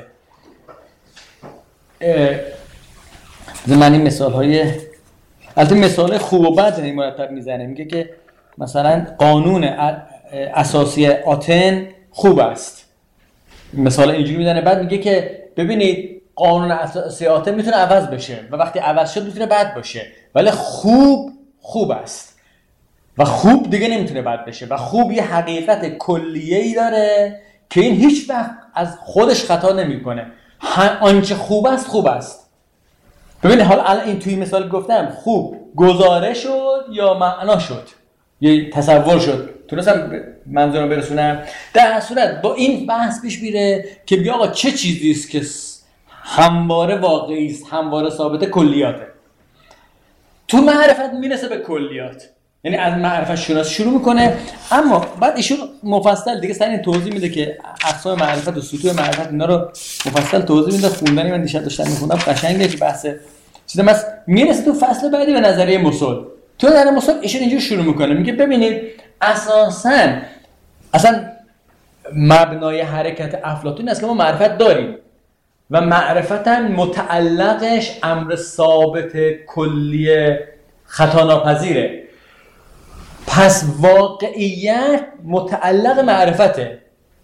من این مثال های البته مثال خوب و بد این مرتب میزنه، میگه که مثلا قانون اساسی آتن خوب است، مثال اینجوری میزنه. بعد میگه که ببینید قانون اساسی آتن میتونه عوض بشه و وقتی عوض شد میتونه بد باشه، ولی خوب خوب است و خوب دیگه نمیتونه بد بشه و خوب یه حقیقت کلیه‌ای داره که این هیچ وقت از خودش خطا نمیکنه. آنچه خوب است خوب است. ببینید حالا الان این توی مثال گفتم خوب گزاره شد یا معنا شد یا تصور شد، تونستم منظورم برسونم؟ در صورت با این بحث پیش میره که بگه آقا چه چیزی است که همواره واقعی است، همواره ثابته؟ کلیاته. تو معرفت میرسه به کلیات، یعنی از معرفت شناسی شروع میکنه، اما بعد ایشون مفصل دیگه سر این توضیح میده که اقسام معرفت و سطوح معرفت اینا رو مفصل توضیح میده. خوندنی من دیشب داشتم میخوندم قشنگه که بحث چیزا مس میرسه تو فصل بعدی به نظریه موصول. تو نظریه موصول ایشون اینجوری شروع میکنه، میگه ببینید اساساً اصلا مبنای حرکت افلاطون است که ما معرفت داریم و معرفت هم متعلقش امر ثابت کلی خطا ناپذیره. پس واقعیت متعلق معرفته.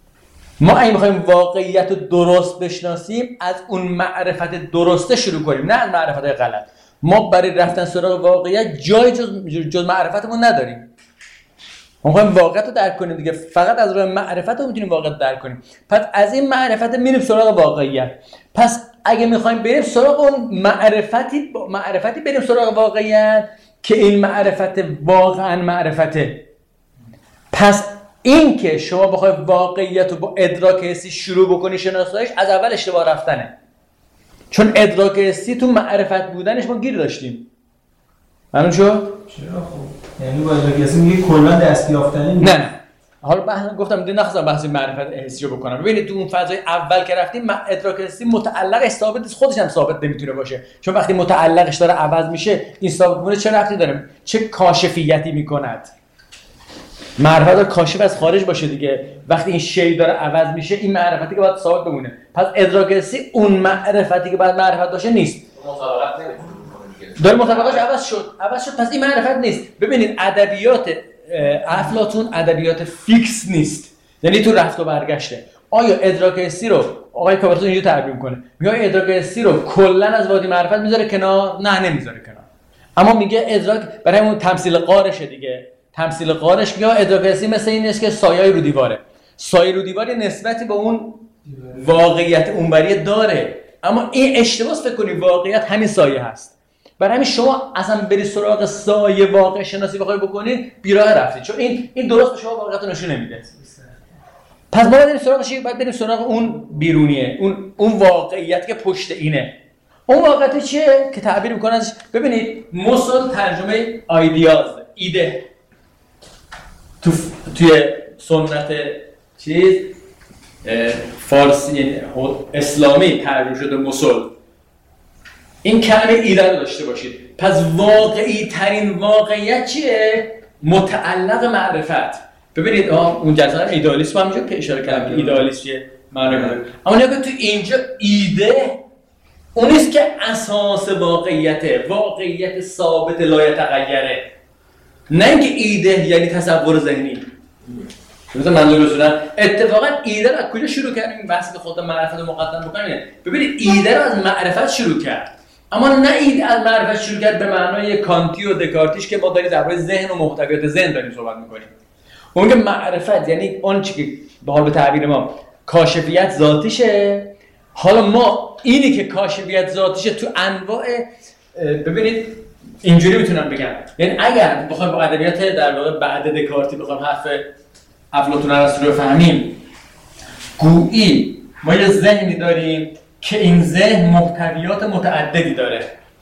ما اگه میخوایم واقعیت رو درست بشناسیم از اون معرفت درسته شروع کنیم، نه از معرفت غلط. ما برای رفتن سراغ واقعیت جای جز, جز معرفتمون نداریم. ما میخوایم واقعیت رو درک کنیم دیگه، فقط از راه معرفت رو میتونیم واقعیت درک کنیم. پس از این معرفت میریم سراغ واقعیت. پس اگه میخوایم بریم سراغ اون معرفتی معرفتی بریم سراغ واقعیت که این معرفت واقعا معرفته، پس این که شما بخوای واقعیت رو با ادراک حسی شروع بکنی شناساییش، از اول اشتباه رفتنه. چون ادراک حسی تو معرفت بودنش ما گیر داشتیم. معلوم شد؟ چرا خب یعنی با ادراک حسی میگه کلا دست یافتنی نه نه. حالا بحث گفتم دیگه نخواستم بحث معرفت حسی رو بکنم. ببینید تو اون فضای اول که رفتیم ادراک حسی متعلقش ثابت نیست، خودش هم ثابت نمیتونه باشه. چون وقتی متعلقش داره عوض میشه، این ثابت مونه چه ربطی داره؟ چه کاشفیتی میکند؟ معرفت داره کاشف از خارج باشه دیگه. وقتی این شی داره عوض میشه، این معرفتی که باید ثابت بمونه. پس ادراک حسی اون معرفتی که باید معرفت باشه نیست. مطابقت نمیکنه. داره مطابقتش عوض شد. عوض شد پس این معرفت نیست. ببینید ادبیات افلاطون ادبیات فیکس نیست. یعنی تو رفت و برگشته. آیا ادراک حسی رو آقای کاورتون اینجا تعبیر کنه؟ میگه ادراک حسی رو کلا از وادی معرفت میذاره کنار؟ نه نمیذاره کنار. اما میگه ادراک برای اون تمثیل غارشه دیگه. تمثیل غارش میگه ادراک حسی مثل این است که سایه رو دیواره. سایه رو دیوار نسبتی با اون واقعیت اونوری داره. اما این اشتباهه فکر کنی واقعیت همین سایه هست. برای همین شما اصلا بری سراغ سایه واقع شناسی بخوای بکنید بیراه رفتید، چون این این درست به شما واقعیت رو نشون نمیده. پس ما باید بریم سراغ چی؟ باید بریم سراغ اون بیرونیه، اون اون واقعیت که پشت اینه. اون واقعیت چیه که تعبیر میکنه ازش؟ ببینید موسل ترجمه ایدیاز، ایده تو توی سنت چیز فارسی اسلامی ترجمه شده موسل. این کلمه ایده رو داشته باشید. پس واقعی ترین واقعیت چیه؟ متعلق معرفت. ببینید اون جلسه ایدئالیسم هم اینجا که اشاره کردم که ایدئالیسم چیه؟ معرفت. اما نگاه تو اینجا ایده اونیست که اساس واقعیته، واقعیت ثابت لا یتغیره. نه اینکه ایده یعنی تصور ذهنی. مثلا منظور رسولن اتفاقا ایده رو از کجا شروع کردیم؟ این بحثی که خودت معرفت رو مقدم بکنیم. ببینید ایده رو از معرفت شروع کرد. اما نه ایده از معرفت شروع کرد به معنای کانتی و دکارتیش که ما داریم درباره ذهن و محتویات ذهن داریم صحبت می‌کنیم. اون که معرفت یعنی اون چیزی که به حال به تعبیر ما کاشفیت ذاتیشه. حالا ما اینی که کاشفیت ذاتیشه تو انواع ببینید اینجوری میتونم بگم، یعنی اگر بخوایم با ادبیات در واقع بعد دکارتی بخوایم حرف افلاطون ارسطو رو بفهمیم، گویی ما یه ذهنی داریم که این ذهن محتویات متعددی داره،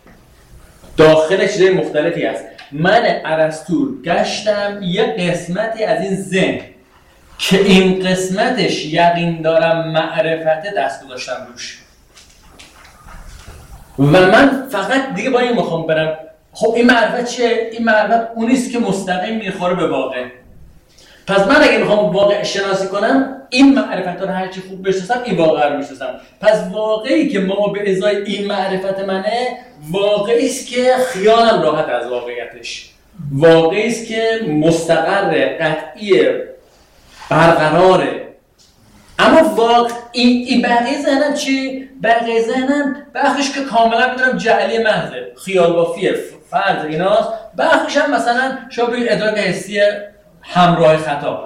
داخلش چیزای مختلفی هست. من ارسطو گشتم یه قسمتی از این ذهن که این قسمتش یقین دارم معرفت دست گذاشتم روش و من فقط دیگه با این میخوام برم. خب این معرفت چیه؟ این معرفت اونیست که مستقیم میخوره به واقع. پس من اگه میخوام واقع شناسی کنم این معرفت رو هرچی خوب بشناسم این واقع رو بشناسم. پس واقعی که ما به ازای این معرفت منه واقعی است که خیالم راحت از واقعیتش، واقعی است که مستقر قطعی برقراره. اما واقع این این بقیه ذهنم چی؟ بقیه ذهنم بخشش که کاملا میدونم جعلی محضه، خیال بافیه، فرض ایناست. بخشش هم مثلا شاید ادراک حسی همراه خطا.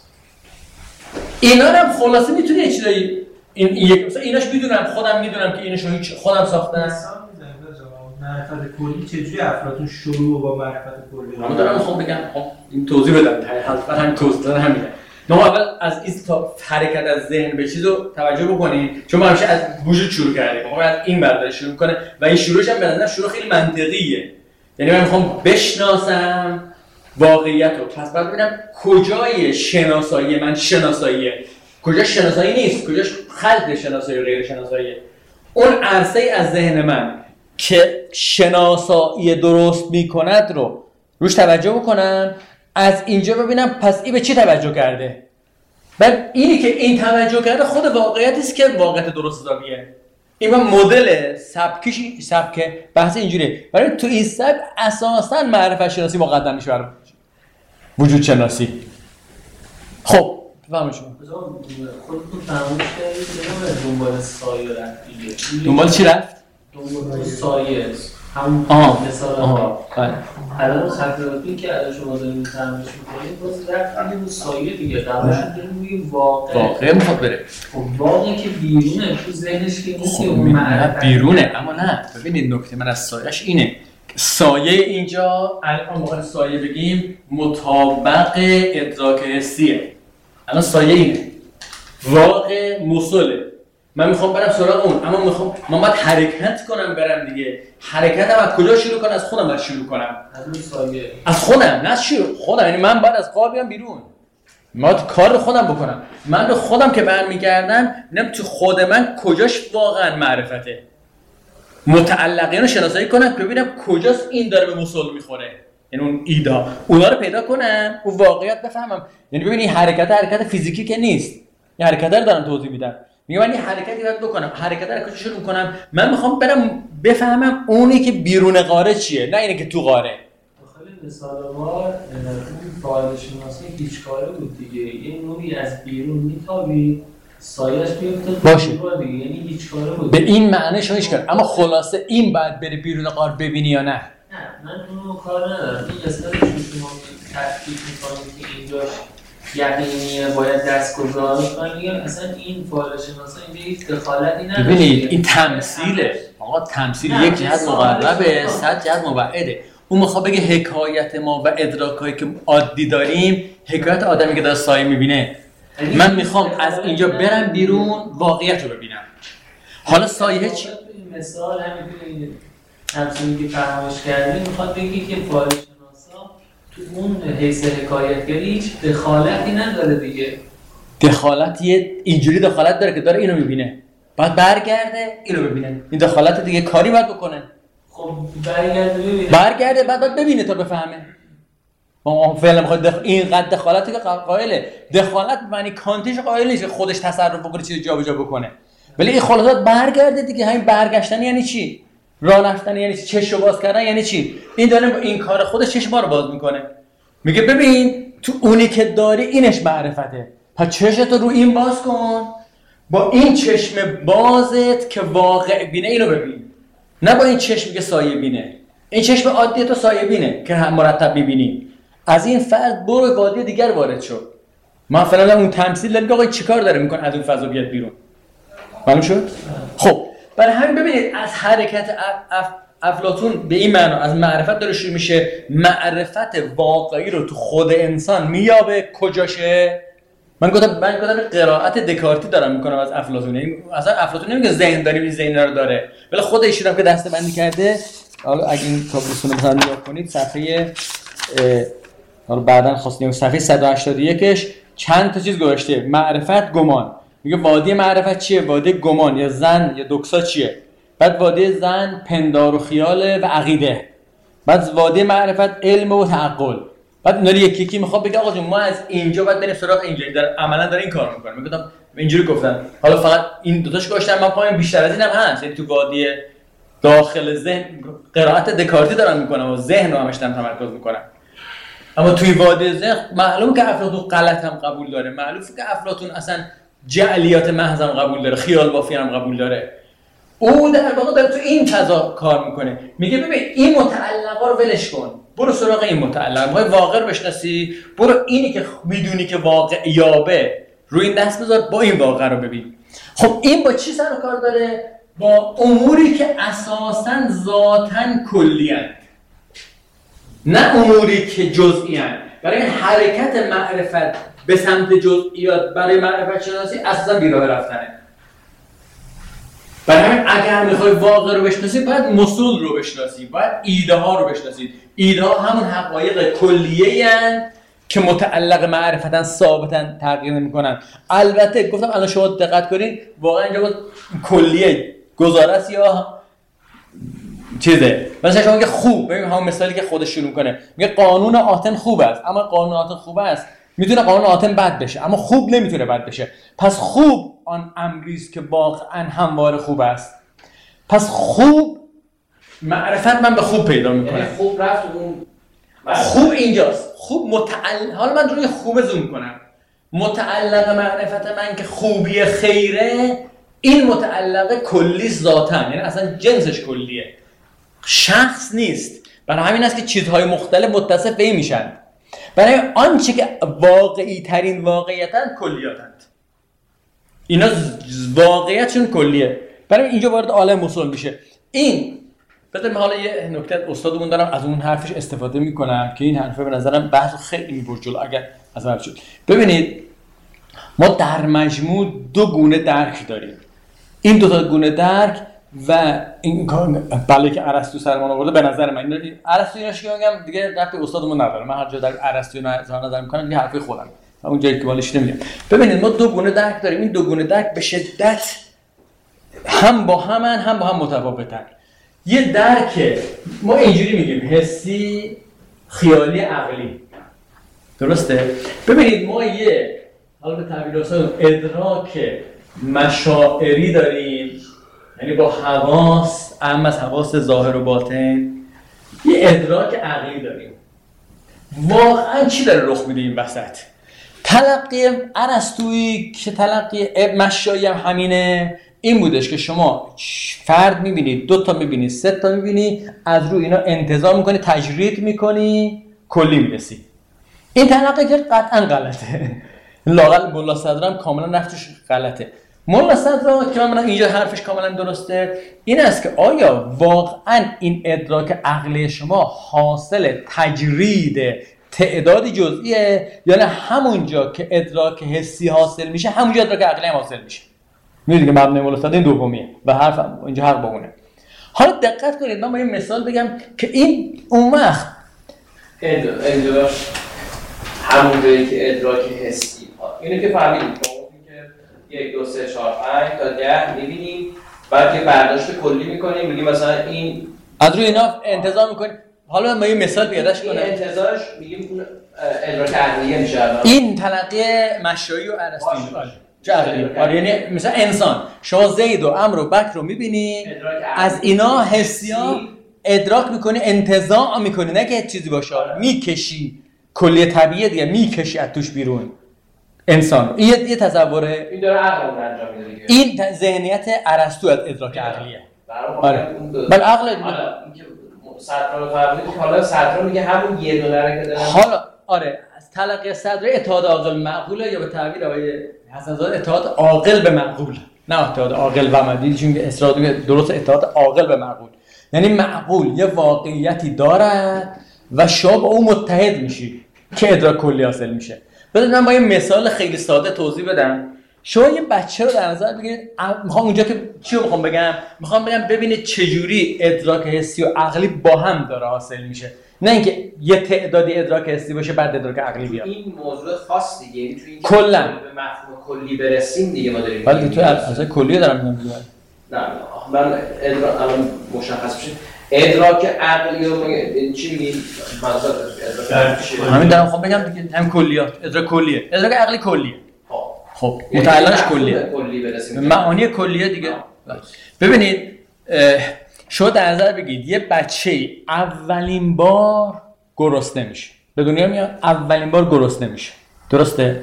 اینا هم خلاصه میتونه یه چیزایی این یک مثلا ایناش میدونم، خودم میدونم که ایناشو هیچ خودم ساختم. معرفت کلی چجوری افلاطون شروع با معرفت کلی؟ اما دارم میخوام بگم خب این توضیح بدم، حتما همین توضیح دادن همینه. ما اول از این تا حرکت از ذهن به چیزو توجه بکنیم، چون ما همیشه از وجود شروع کردیم. ما از این برداشت شروع کنه و این شروعش هم به نظر شروع خیلی منطقیه. یعنی من میخوام بشناسم واقعیت رو، پس باید ببینم کجای شناسایی من شناساییه، کجا شناسایی نیست، کجاش خلق شناسایی و غیر شناساییه. اون عرصه از ذهن من که شناسایی درست میکند رو روش توجه بکنم، از اینجا ببینم پس این به چی توجه کرده. بعد اینی که این توجه کرده خود واقعیتی است که واقعیت درست حسابیه. این من مدل سبکش سبک بحث اینجوریه. ولی تو این سبک اساساً معرفت شناسی مقدم میشه بر وجود شناسی. خب بفهمید شما خودتون فرمایش کردید که دنبال سایه رفت دیگه. دنبال چی رفت؟ دنبال سایه همون مثال آها بله. الان خطراتی که الان شما دارین فرمایش می‌کنید باز رفت دیگه سایه دیگه قبلش داریم میگیم واقع واقع میخواد بره. خب واقعی که بیرونه تو ذهنش که نیست که اون خب معرفت بیرونه، اما نه ببینید نکته من از سایه‌اش اینه. سایه اینجا الان موقع سایه بگیم مطابق ادراک حسیه. الان سایه اینه، واقع مسئله. من میخوام برم سراغ اون، اما میخوام من باید حرکت کنم برم دیگه. حرکتم از کجا شروع کنم؟ از خودم باید شروع کنم. از اون سایه از خودم، نه شروع خودم. یعنی من باید از قاب بیام بیرون. من باید کار خودم بکنم. من به خودم که برمیگردم میگم تو خود من کجاش واقعا معرفته. متعلقین رو شناسایی کنم که ببینم کجاست این داره به مسئول میخوره. یعنی اون ایدا اونا رو پیدا کنم، اون واقعیت بفهمم. یعنی ببین این حرکت حرکت فیزیکی که نیست. این حرکت رو دارم توضیح میدم. میگم من این حرکتی باید بکنم، حرکت رو کجا شروع کنم؟ من میخوام برم بفهمم اونی که بیرون قاره چیه، نه اینه که تو قاره. داخل مثال ما این فاعل شناسی هیچ کاره بود دیگه. این نوری از بیرون میتابید سایه‌اش بیفته باشه دیگه، یعنی هیچ کاره بود. به این معنی شویش کرد. اما خلاصه این باید بری بیرون قاره ببینی یا نه؟ نه من اونو کار ندارم. این قسمتش رو شما تفکیک می‌کنید که اینجاش یقینیه باید دست گذاری من میگم اصلا این فاعل شناسا اینجا هیچ دخالتی نداره. ببینید این تمثیله. آقا تمثیل یک جهت مقربه، صد جهت مبعده. اون میخواد بگه حکایت ما و ادراکایی که عادی داریم حکایت آدمی که داره سایه میبینه. من میخوام از اینجا برم بیرون واقعیت رو ببینم. حالا سایه چی؟ مثال همین تمثیلی که فرمایش کردیم میخواد بگه که فاعل شناسا تو اون حیث حکایتگری هیچ دخالتی نداره دیگه. دخالت یه اینجوری دخالت داره که داره اینو میبینه، بعد برگرده اینو ببینه. این دخالت دیگه کاری باید بکنه. خب برگرده ببینه، برگرده بعد باید ببینه تا بفهمه. ما فعلا میخواد دخ... اینقدر دخالتی که قائله. دخالت معنی کانتیش قائل نیست که خودش تصرف بکنه چیز جابجا بکنه. ولی این خلاصات برگرده دیگه. همین برگشتن یعنی چی؟ راه رفتن یعنی چی؟ چشم باز کردن یعنی چی؟ این داره با این کار خودش چشم رو باز میکنه. میگه ببین تو اونی که داری اینش معرفته. پس چشمتو رو این باز کن. با این چشم بازت که واقع بینه اینو ببین. نه با این چشم که سایه بینه. این چشم عادی تو سایه بینه که هم مرتب میبینی. از این فرد برو وادی دیگر وارد شد. ما فعلا اون تمثیل داریم که آقا چیکار داره میکنه از اون فضا بیاد بیرون. معلوم شد؟ خب برای همین ببینید از حرکت اف... اف... افلاطون به این معنا از معرفت داره شروع میشه. معرفت واقعی رو تو خود انسان میابه. کجاشه؟ من گفتم من گفتم قرائت دکارتی دارم میکنم از افلاطون. یعنی اصلا افلاطون نمیگه ذهن داریم این ذهن رو داره، ولی خود ایشون که دسته‌بندی کرده. حالا اگه این تابلوسون رو مثلا نگاه کنید صفحه حالا بعداً خواستیم صفحه صد و هشتاد و یک چند تا چیز گذاشته. معرفت، گمان. میگه وادی معرفت چیه؟ وادی گمان یا زن یا دوکسا چیه؟ بعد وادی زن پندار و خیال و عقیده. بعد وادی معرفت علم و تعقل. بعد اینا رو یکی یکی میخواد بگه آقا جون ما از اینجا بعد بریم سراغ اینجا. داره عملا داره این کارو میکنه. میگم اینجوری گفتن. حالا فقط این دو تاش گذاشتم. من پایم بیشتر از اینم هست. یعنی تو وادی داخل ذهن قرائت دکارتی دارم میکنم و ذهن رو همش دارم تمرکز میکنم. اما توی وادی ذهن معلومه که افلاطون غلط هم قبول داره. معلومه که افلاطون اصلا جعلیات محض هم قبول داره، خیال بافی هم قبول داره. او در واقع داره تو این فضا کار میکنه. میگه ببین این متعلقا رو ولش کن، برو سراغ این متعلق. میخوای واقع رو بشناسی، برو اینی که میدونی که واقع یابه روی این دست بذار، با این واقع رو ببین. خب این با چی سر و کار داره؟ با اموری که اساساً ذاتاً کلی‌اند، نه اموری که جزئی‌اند. برای این حرکت معرفت به سمت جزئیات برای معرفت شناسی اساساً بیراه رفتنه. برای همین اگر میخوای واقع رو بشناسی باید مصول رو بشناسی، باید ایده ها رو بشناسی. ایده ها همون حقایق کلیه اند که متعلق معرفتن ثابتن، تغییر نمیکنن. البته گفتم الان شما دقت کنین واقعا اینجا بود کلیه گزاره است یا چیزه. مثلا شما میگه خوب، ببین همون مثالی که خودش شروع کنه میگه قانون آتن خوب است، اما قانون آتن خوب است میتونه قانون آتن بد بشه اما خوب نمیتونه بد بشه. پس خوب آن امری است که واقعا همواره خوب است. پس خوب معرفت من به خوب پیدا میکنم. یعنی خوب رفت اون خوب اینجاست. خوب متعلق، حالا من روی خوب زوم کنم، متعلق معرفت من که خوبی خیره، این متعلق کلی ذاتن، یعنی اصلا جنسش کلیه، شخص نیست. برای همین است که چیزهای مختلف متصف به این میشن. برای آنچه که واقعی ترین واقعیتن کلیاتند، اینا واقعیتشون کلیه. برای اینجا وارد عالم اصول میشه. این بذاریم حالا یه نکته استادمون دارم از اون حرفش استفاده میکنم که این حرفه به نظرم بحث خیلی میبرد جلو اگر از حرف شد. ببینید ما در مجموع دو گونه درک داریم. این دو تا گونه درک و این بله که ارسطو سرمان آورده به نظر من ارسطو ایناش که میگم دیگه ربط به استادمون نداره، من هر جا در ارسطو نظر میکنم دیگه حرفی خودم اون جایی که بالش نمیگم. ببینید ما دو گونه درک داریم. این دو گونه درک به شدت هم با همن هم با هم متفاوتن. یه درک ما اینجوری میگیم حسی، خیالی، عقلی، درسته؟ ببینید ما یه حالا به تعبیر آسان ادراک مشاعری داریم، یعنی با حواس، اما از حواس ظاهر و باطن. یه ادراک عقلی داریم. واقعا چی داره رخ میده این وسط؟ تلقی ارسطویی که تلقی مشایی هم همینه، این بودش که شما فرد میبینید، دو تا میبینید، سه تا میبینی، از روی اینا انتزاع میکنی، تجرید میکنی، کلی میرسی. این تلقی که قطعا غلطه. لااقل ملا صدرم کاملا نقشش غلطه. ملا صدرم که من اینجا حرفش کاملا درسته، این است که آیا واقعا این ادراک عقلی شما حاصل تجرید تعدادی جزئیه یا نه همونجا که ادراک حسی حاصل میشه همونجا ادراک عقلی هم حاصل میشه؟ میدونید که مبنای ملا صدر این دومیه و حرف اینجا حق با اونه. حالا دقت کنید من با این مثال بگم که این اون وقت ادراک همون جایی که ادراک حسی اینه که فهمیدیم که یک دو سه چهار پنج تا ده میبینیم، بعد یه برداشت کلی میکنیم، میگیم مثلا این از روی اینا انتظار میکنیم. حالا من یه مثال پیادهش کنم. این انتظارش میگیم اون ادراک عقلیه میشه. این تلقی مشایی و ارسطویی چه عقلی؟ آره یعنی مثلا انسان شما زید و عمرو و بکر رو میبینی، از اینا حسیا ادراک میکنی، انتزاع میکنی، نه که چیزی باشه، میکشی کلی طبیعیه دیگه، میکشی از توش بیرون انسان. این یه تصوره، این داره عقل رو انجام میده. این ذهنیت ارسطو از ادراک عقلیه. آره بل عقل صدر رو فرمودید که حالا صدر میگه همون یه دونه رو که داره. حالا آره از تلقی صدر اتحاد عاقل معقوله، یا به تعبیر آقای حسن زاده اتحاد عاقل به معقول، نه اتحاد عاقل و مدید، چون که اصرار درست اتحاد عاقل به معقول، یعنی معقول یه واقعیتی دارد و شما با اون متحد میشی که ادراک کلی حاصل میشه. بذارید من با یه مثال خیلی ساده توضیح بدم. شما یه بچه رو در نظر بگیرید، میخوام اونجا که چی رو میخوام بگم، میخوام بگم ببینید چجوری ادراک حسی و عقلی با هم داره حاصل میشه، نه اینکه یه تعدادی ادراک حسی باشه بعد ادراک عقلی بیاد. این موضوع خاص دیگه، یعنی تو این کلا به مفهوم کلی برسیم دیگه ما داریم. ولی تو اصلا کلی دارم میگم دیگه. نه من ادراک الان مشخص بشه ادراک عقلی رو چی میگی؟ منظور ادراک چیه؟ همین دارم خب بگم دیگه، هم کلیات، ادراک کلیه، ادراک عقلی کلیه. خب متعلقش کلیه، کلی برسیم معانی کلیه دیگه. ببینید شما در نظر بگید یه بچه اولین بار گرسنه میشه، به دنیا میاد اولین بار گرسنه میشه، درسته؟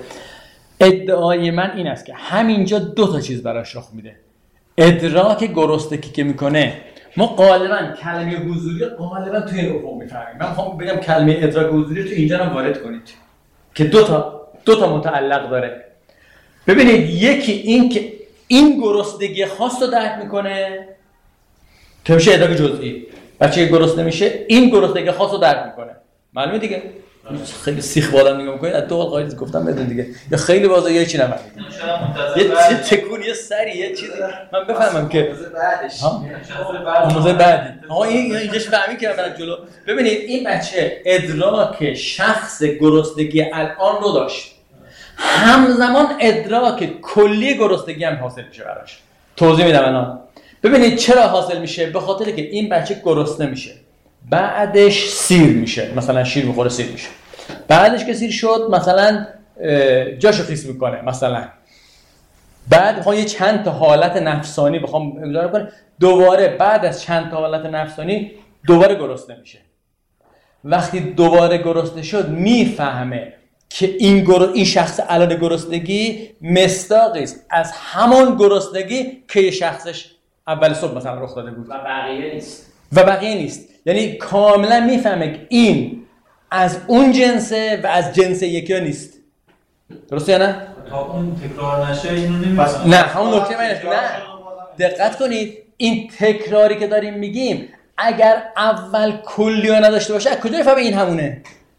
ادعای من این است که همینجا دو تا چیز براش رخ میده. ادراک گرسنگی که میکنه، ما غالبا کلمه حضوری غالبا توی این افق میفهمیم. من میخوام بگم کلمه ادراک حضوری تو اینجا هم وارد کنید که دو تا دو تا متعلق داره. ببینید یکی این که این گرسنگی خاص رو درک میکنه که میشه ادراک جزئی. بچه گرسنه میشه این گرسنگی خاص رو درک میکنه، معلومه دیگه. خیلی سیخ بادم نگاه میکنید، از دو قاعده گفتم بدون دیگه، یا خیلی واضحه یا چی نفهمید، یه تکون یه سری یه چیزی من بفهمم که بعدش موضوع بعدی آقا این اینجاش فهمی که برای جلو. ببینید این بچه ادراک شخص گرسنگی الان رو داشت، همزمان ادراک کلی گرسنگی هم حاصل میشه براش. توضیح میدم الان. ببینید چرا حاصل میشه؟ به خاطر که این بچه گرسنه میشه، بعدش سیر میشه، مثلا شیر میخوره سیر میشه، بعدش که سیر شد مثلا جاشو خیس میکنه مثلا. بعد بخوام یه چند تا حالت نفسانی بخوام امضا کنه، دوباره بعد از چند تا حالت نفسانی دوباره گرسنه میشه. وقتی دوباره گرسنه شد میفهمه که این گر... این شخص الان گرسنگی مصداقی است از همون گرسنگی که یه شخصش اول صبح مثلا رخ داده بود و بقیه نیست و بقیه نیست. یعنی کاملا میفهمه که این از اون جنسه و از جنس یکی ها نیست. درسته یا نه؟ تا اون تکرار نشه اینو نمی‌فهمم. نه همون نکته من نه دقت کنید، این تکراری که داریم میگیم اگر اول کلیه نداشته باشه از کجا میفهمه این همونه؟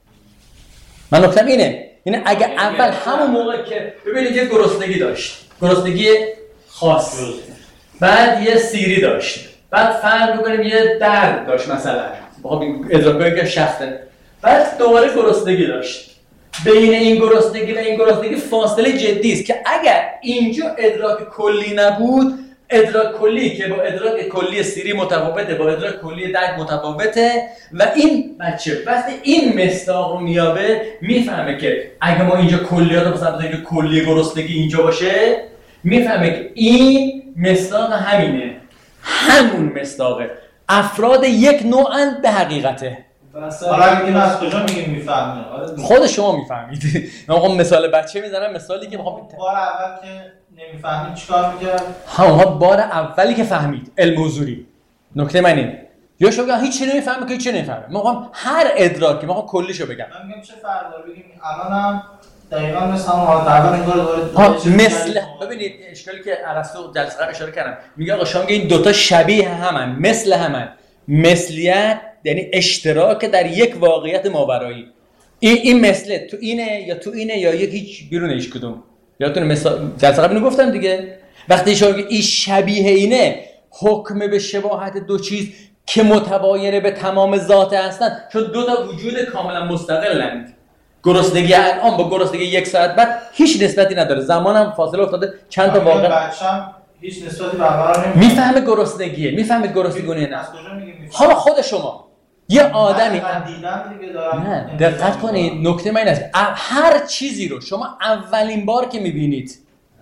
من نکتم اینه، یعنی اگر اول همون موقع که ببینید یه گرسنگی داشت، گرسنگی خاص، بعد یه سیری داشت، بعد فرض بکنیم یه درد داشت مثلا، بخوام ادراک کنیم که شخصه، بعد دوباره گرسنگی داشت. بین این گرسنگی و این گرسنگی فاصله جدی است که اگر اینجا ادراک کلی نبود، ادراک کلی که با ادراک کلی سیری متفاوته، با ادراک کلی درک متفاوته و این بچه وقتی این مصداق رو میابه میفهمه که اگه ما اینجا کلیات رو مثلا بذاریم که کلی گرسنگی اینجا باشه، میفهمه که این مصداق همینه، همون مصداقه، افراد یک نوعن به حقیقته. حالا میگیم از کجا میگیم میفهمه؟ خود شما میفهمید. من میخوام مثال بچه میزنم، مثالی که میخوام بار اول که نمیفهمید چیکار میکرد؟ همونها بار اولی که فهمید علم حضوری. نکته من اینه یا شما هیچ نمیفهمه که هیچ نمیفهمه. من میخوام هر ادراکی میخوام کلیشو بگم. من میگم چه فرق داره بگیم الانم دقیقاً مثل همون حالت اول انگار داره مثل ببینید اشکالی که ارسطو جلسه قبل اشاره کردم، میگه آقا شما میگه این دوتا شبیه همن، مثل همن. مثلیت یعنی اشتراک در یک واقعیت ماورایی. این این مثله تو اینه یا تو اینه یا یک هیچ بیرون هیچ کدوم. یادتونه مثلا جلسه قبل اینو گفتم دیگه، وقتی شما میگه این شبیه اینه، حکم به شباهت دو چیز که متباینه به تمام ذات هستن، چون دو تا وجود کاملا مستقلند. گرسنگی الان با گرسنگی یک ساعت بعد هیچ نسبتی نداره، زمانم فاصله افتاده چند تا واقعه. بچه‌م هیچ نسبتی به عمر نمی‌فهمه. میفهمه گرسنگیه، میفهمه گرسنگی نه. از کجا میگیم میفهمه؟ حالا خود شما یه آدمی دیدن دیگه دارم. نه دقت کنید، نکته من این است هر چیزی رو شما اولین بار که میبینید،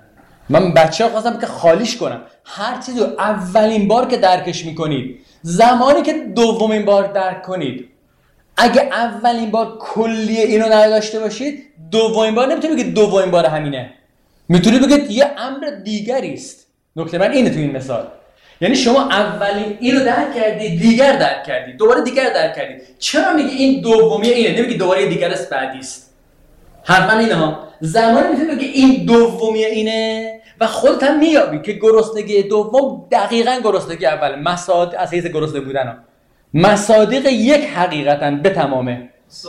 من بچه‌ها خواستم که خالیش کنم، هر چیزی رو اولین بار که درکش میکنید، زمانی که دومین بار درک کنید، اگه اولین بار کلیه اینو نداشته باشید، دومین بار نمیتونید بگید دومین بار همینه، میتونید بگید یه امر دیگری است. نکته من اینه تو این مثال، یعنی شما اولین اینو درک کردید، دیگر درک کردید، دوباره دیگر درک کردید. چرا میگی این دومیه اینه، نمیگی دوباره دیگر است بعدی است؟ حرفا اینه ها، زمانی میتونی بگی این دومیه اینه و خودت هم میابی که گرسنگی دوم دقیقاً گرسنگی اوله. مصادیق از حیث گرسنه بودن ها، مصادیق یک حقیقتاً به تمامه.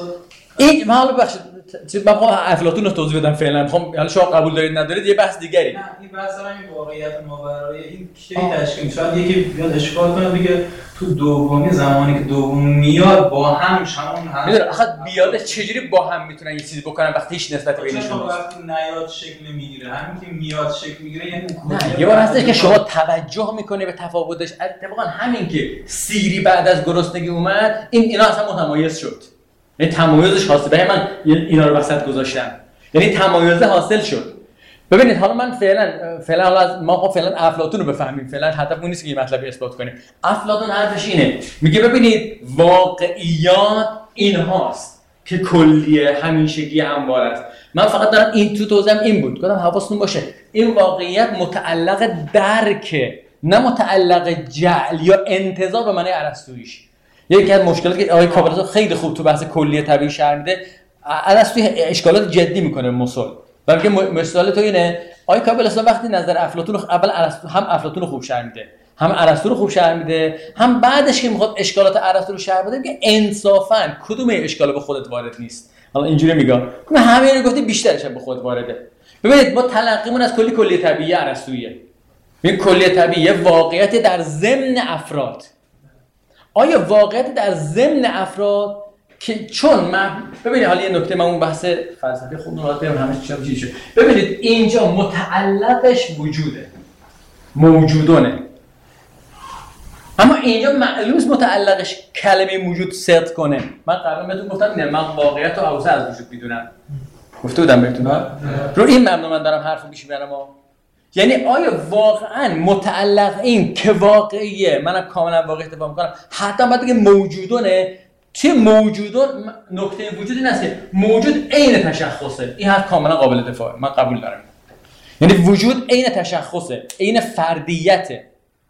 این حالا ببخشید من میخوام افلاطون رو توضیح بدم فعلا، میخوام حالا شما قبول دارید ندارید یه بحث دیگری. نه این بحث این واقعیت ماورایی این کی تشکیل شاید یکی بیاد اشکال کنه بگه تو دومی زمانی که دوم میاد با هم همون هم میدونم آخه بیاد چجوری با هم میتونن یه چیزی بکنن وقتی هیچ نسبتی بینشون نیست. وقتی نیاد شکل میگیره، همین که میاد شکل میگیره یعنی نه یه بار هستش که شما توجه میکنه به تفاوتش. اتفاقا همین که سیری بعد از گرسنگی اومد، این اینا اصلا متمایز شد، یعنی تمایزش حاصل به من اینا رو وسط گذاشتم، یعنی تمایز حاصل شد. ببینید حالا من فعلا فعلا حالا ما فعلا افلاطون رو بفهمیم، فعلا هدفمون نیست که این مطلب اثبات کنیم. افلاطون حرفش اینه، میگه ببینید واقعیات این هاست که کلیه همیشگی هموار است. من فقط دارم این تو توضیحم این بود، گفتم حواستون باشه این واقعیت متعلق درکه، نه متعلق جعل یا انتزاع به معنی ارسطوییش. یکی از مشکلاتی که آقای کابلاسو خیلی خوب تو بحث کلیه طبیعی شرح میده، ارسطو اشکالات جدی میکنه مسل و میگه مثال تو اینه. آقای کابلاسو وقتی نظر افلاطون اول ارسطو هم افلاطون رو خوب شرح میده، هم ارسطو رو خوب شرح میده، هم بعدش که میخواد اشکالات ارسطو رو شرح بده میگه انصافا کدوم اشکال به خودت وارد نیست. حالا اینجوری میگم که همه رو گفتی بیشترش به خودت وارده. ببینید ما تلقیمون از کلی کلیه طبیعی ارسطوییه. این کلیه طبیعی واقعیت در ضمن افراد. آیا واقعیت در ضمن افراد که چون من ببینید حالا یه نکته من اون بحث فلسفی خود رو بریم همه چی چی شد. ببینید اینجا متعلقش وجوده، موجودونه، اما اینجا معلوم است متعلقش کلمه موجود صدق کنه. من قبلا بهتون گفتم نه من واقعیت رو اوسع از وجود میدونم. گفته بودم بهتون ها رو این مبنا من دارم حرفو پیش میبرم ها. یعنی آیا واقعا متعلق این که واقعیه، منم کاملا واقعی اتفاق میکنم، حتی باید بگه موجودونه. توی موجودون نکته وجود این است که موجود عین تشخصه. این حرف کاملا قابل دفاعه، من قبول دارم. یعنی وجود عین تشخصه، عین فردیته،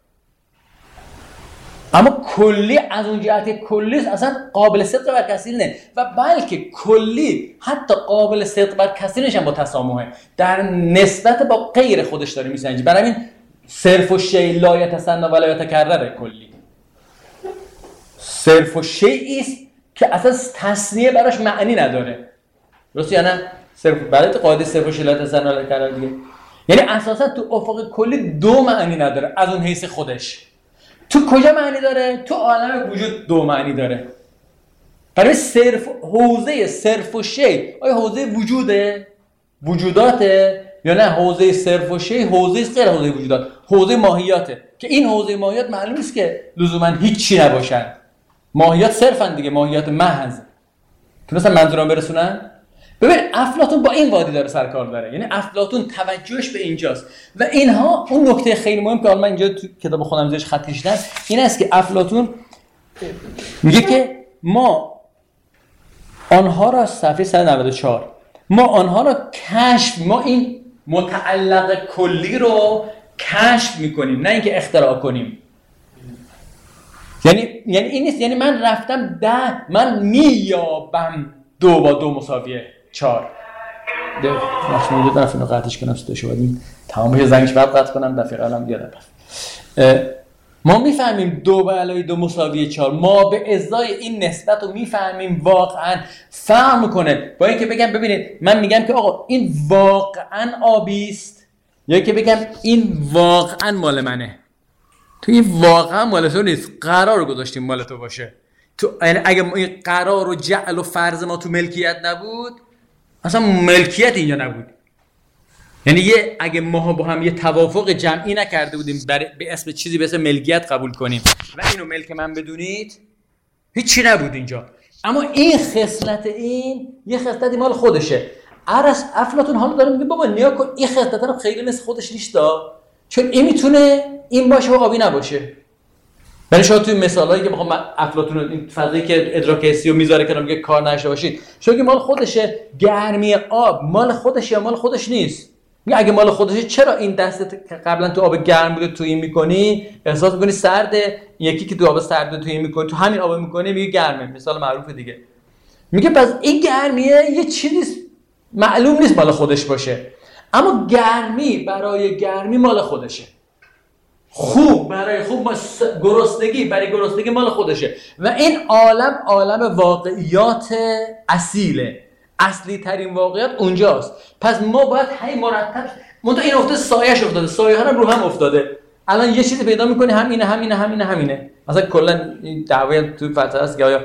اما کلی از اون جهت کلی اصلا قابل صدق بر کثیر نه، و بلکه کلی حتی قابل صدق بر کثیر نشن با تسامحه، در نسبت با غیر خودش داره میسنجه. برای همین صرف و شی لا یتسنی و لا یتکرر کلی صرف و شیئی است که اصلا تثنیه براش معنی نداره. درسته یا نه؟ صرف برای قاعده صرف و شی لا یتسنی و لا یتکرر دیگه، یعنی اساسا تو افق کلی دو معنی نداره از اون حیث خودش. تو کجا معنی داره؟ تو عالم وجود دو معنی داره. برای صرف حوزه صرف و شی، آیا حوزه وجوده؟ وجوداته؟ یا نه حوزه صرف و شی حوزه است غیر حوزه وجودات، حوزه ماهیاته که این حوزه ماهیات معلوم است که لزوما هیچی نباشن، ماهیات صرفن دیگه، ماهیات محض. تونستن منظورم برسونن؟ ببین افلاطون با این وادی داره سرکار داره، یعنی افلاطون توجهش به اینجاست و اینها اون نکته خیلی مهم که من اینجا تو کتاب خودم زیرش خط کشیدم این است که افلاطون میگه که ما آنها را صفحه صد و نود و چهار ما آنها را کشف، ما این متعلق کلی رو کشف میکنیم، نه اینکه اختراع کنیم. یعنی یعنی این نیست یعنی من رفتم ده من میابم دو با دو مساویه چهار. ده وقتی میگه دفعه اینو قطعش کنم ستا شو بدیم تمامش زنگش بعد قطع کنم دفعه قلم یادم رفت. ما میفهمیم دو به علاوه دو مساویه چهار، ما به ازای این نسبت رو میفهمیم واقعا فرق میکنه با اینکه بگم ببینید من میگم که آقا این واقعا آبی است یا که بگم این واقعا مال منه. تو این واقعا مال تو نیست، قرار رو گذاشتیم مال تو باشه. تو یعنی اگه این قرار و جعل و فرض ما تو ملکیت نبود اصلا ملکیت اینجا نبود. یعنی یه اگه ما با هم یه توافق جمعی نکرده بودیم به اسم چیزی به اسم ملکیت قبول کنیم و اینو ملک من بدونید هیچی نبود اینجا. اما این خصلت این یه خصلتی مال خودشه. ارسطو افلاطون حالا داره میگه بابا نیا کن این خصلت رو خیلی مثل خودش نیست، چون این میتونه این باشه و آبی نباشه. یعنی شما توی مثالایی که بخوام افلاطون این فضایی که ادراک حسی رو میذاره که میگه کار نشه باشید، شما که مال خودشه، گرمی آب مال خودشه یا مال خودش نیست؟ میگه اگه مال خودشه چرا این دستت قبلا تو آب گرم بوده تو این میکنی احساس میکنی سرده، یکی که تو آب سرد بوده تو این میکنی تو همین آب میکنی میگه گرمه. مثال معروف دیگه میگه پس این گرمیه یه چیزی معلوم نیست مال خودش باشه، اما گرمی برای گرمی مال خودشه، خوب برای خوب، گرسنگی برای گرسنگی مال خودشه. و این عالم عالم واقعیات اصیله، اصلی ترین واقعیت اونجاست. پس ما باید هی مرتب منتها این افتاده سایه‌اش افتاده، سایه ها رو هم افتاده. الان یه چیزی پیدا می‌کنی همینه همینه همینه همینه. مثلا کلا این دعوای تو فلسفه است که آیا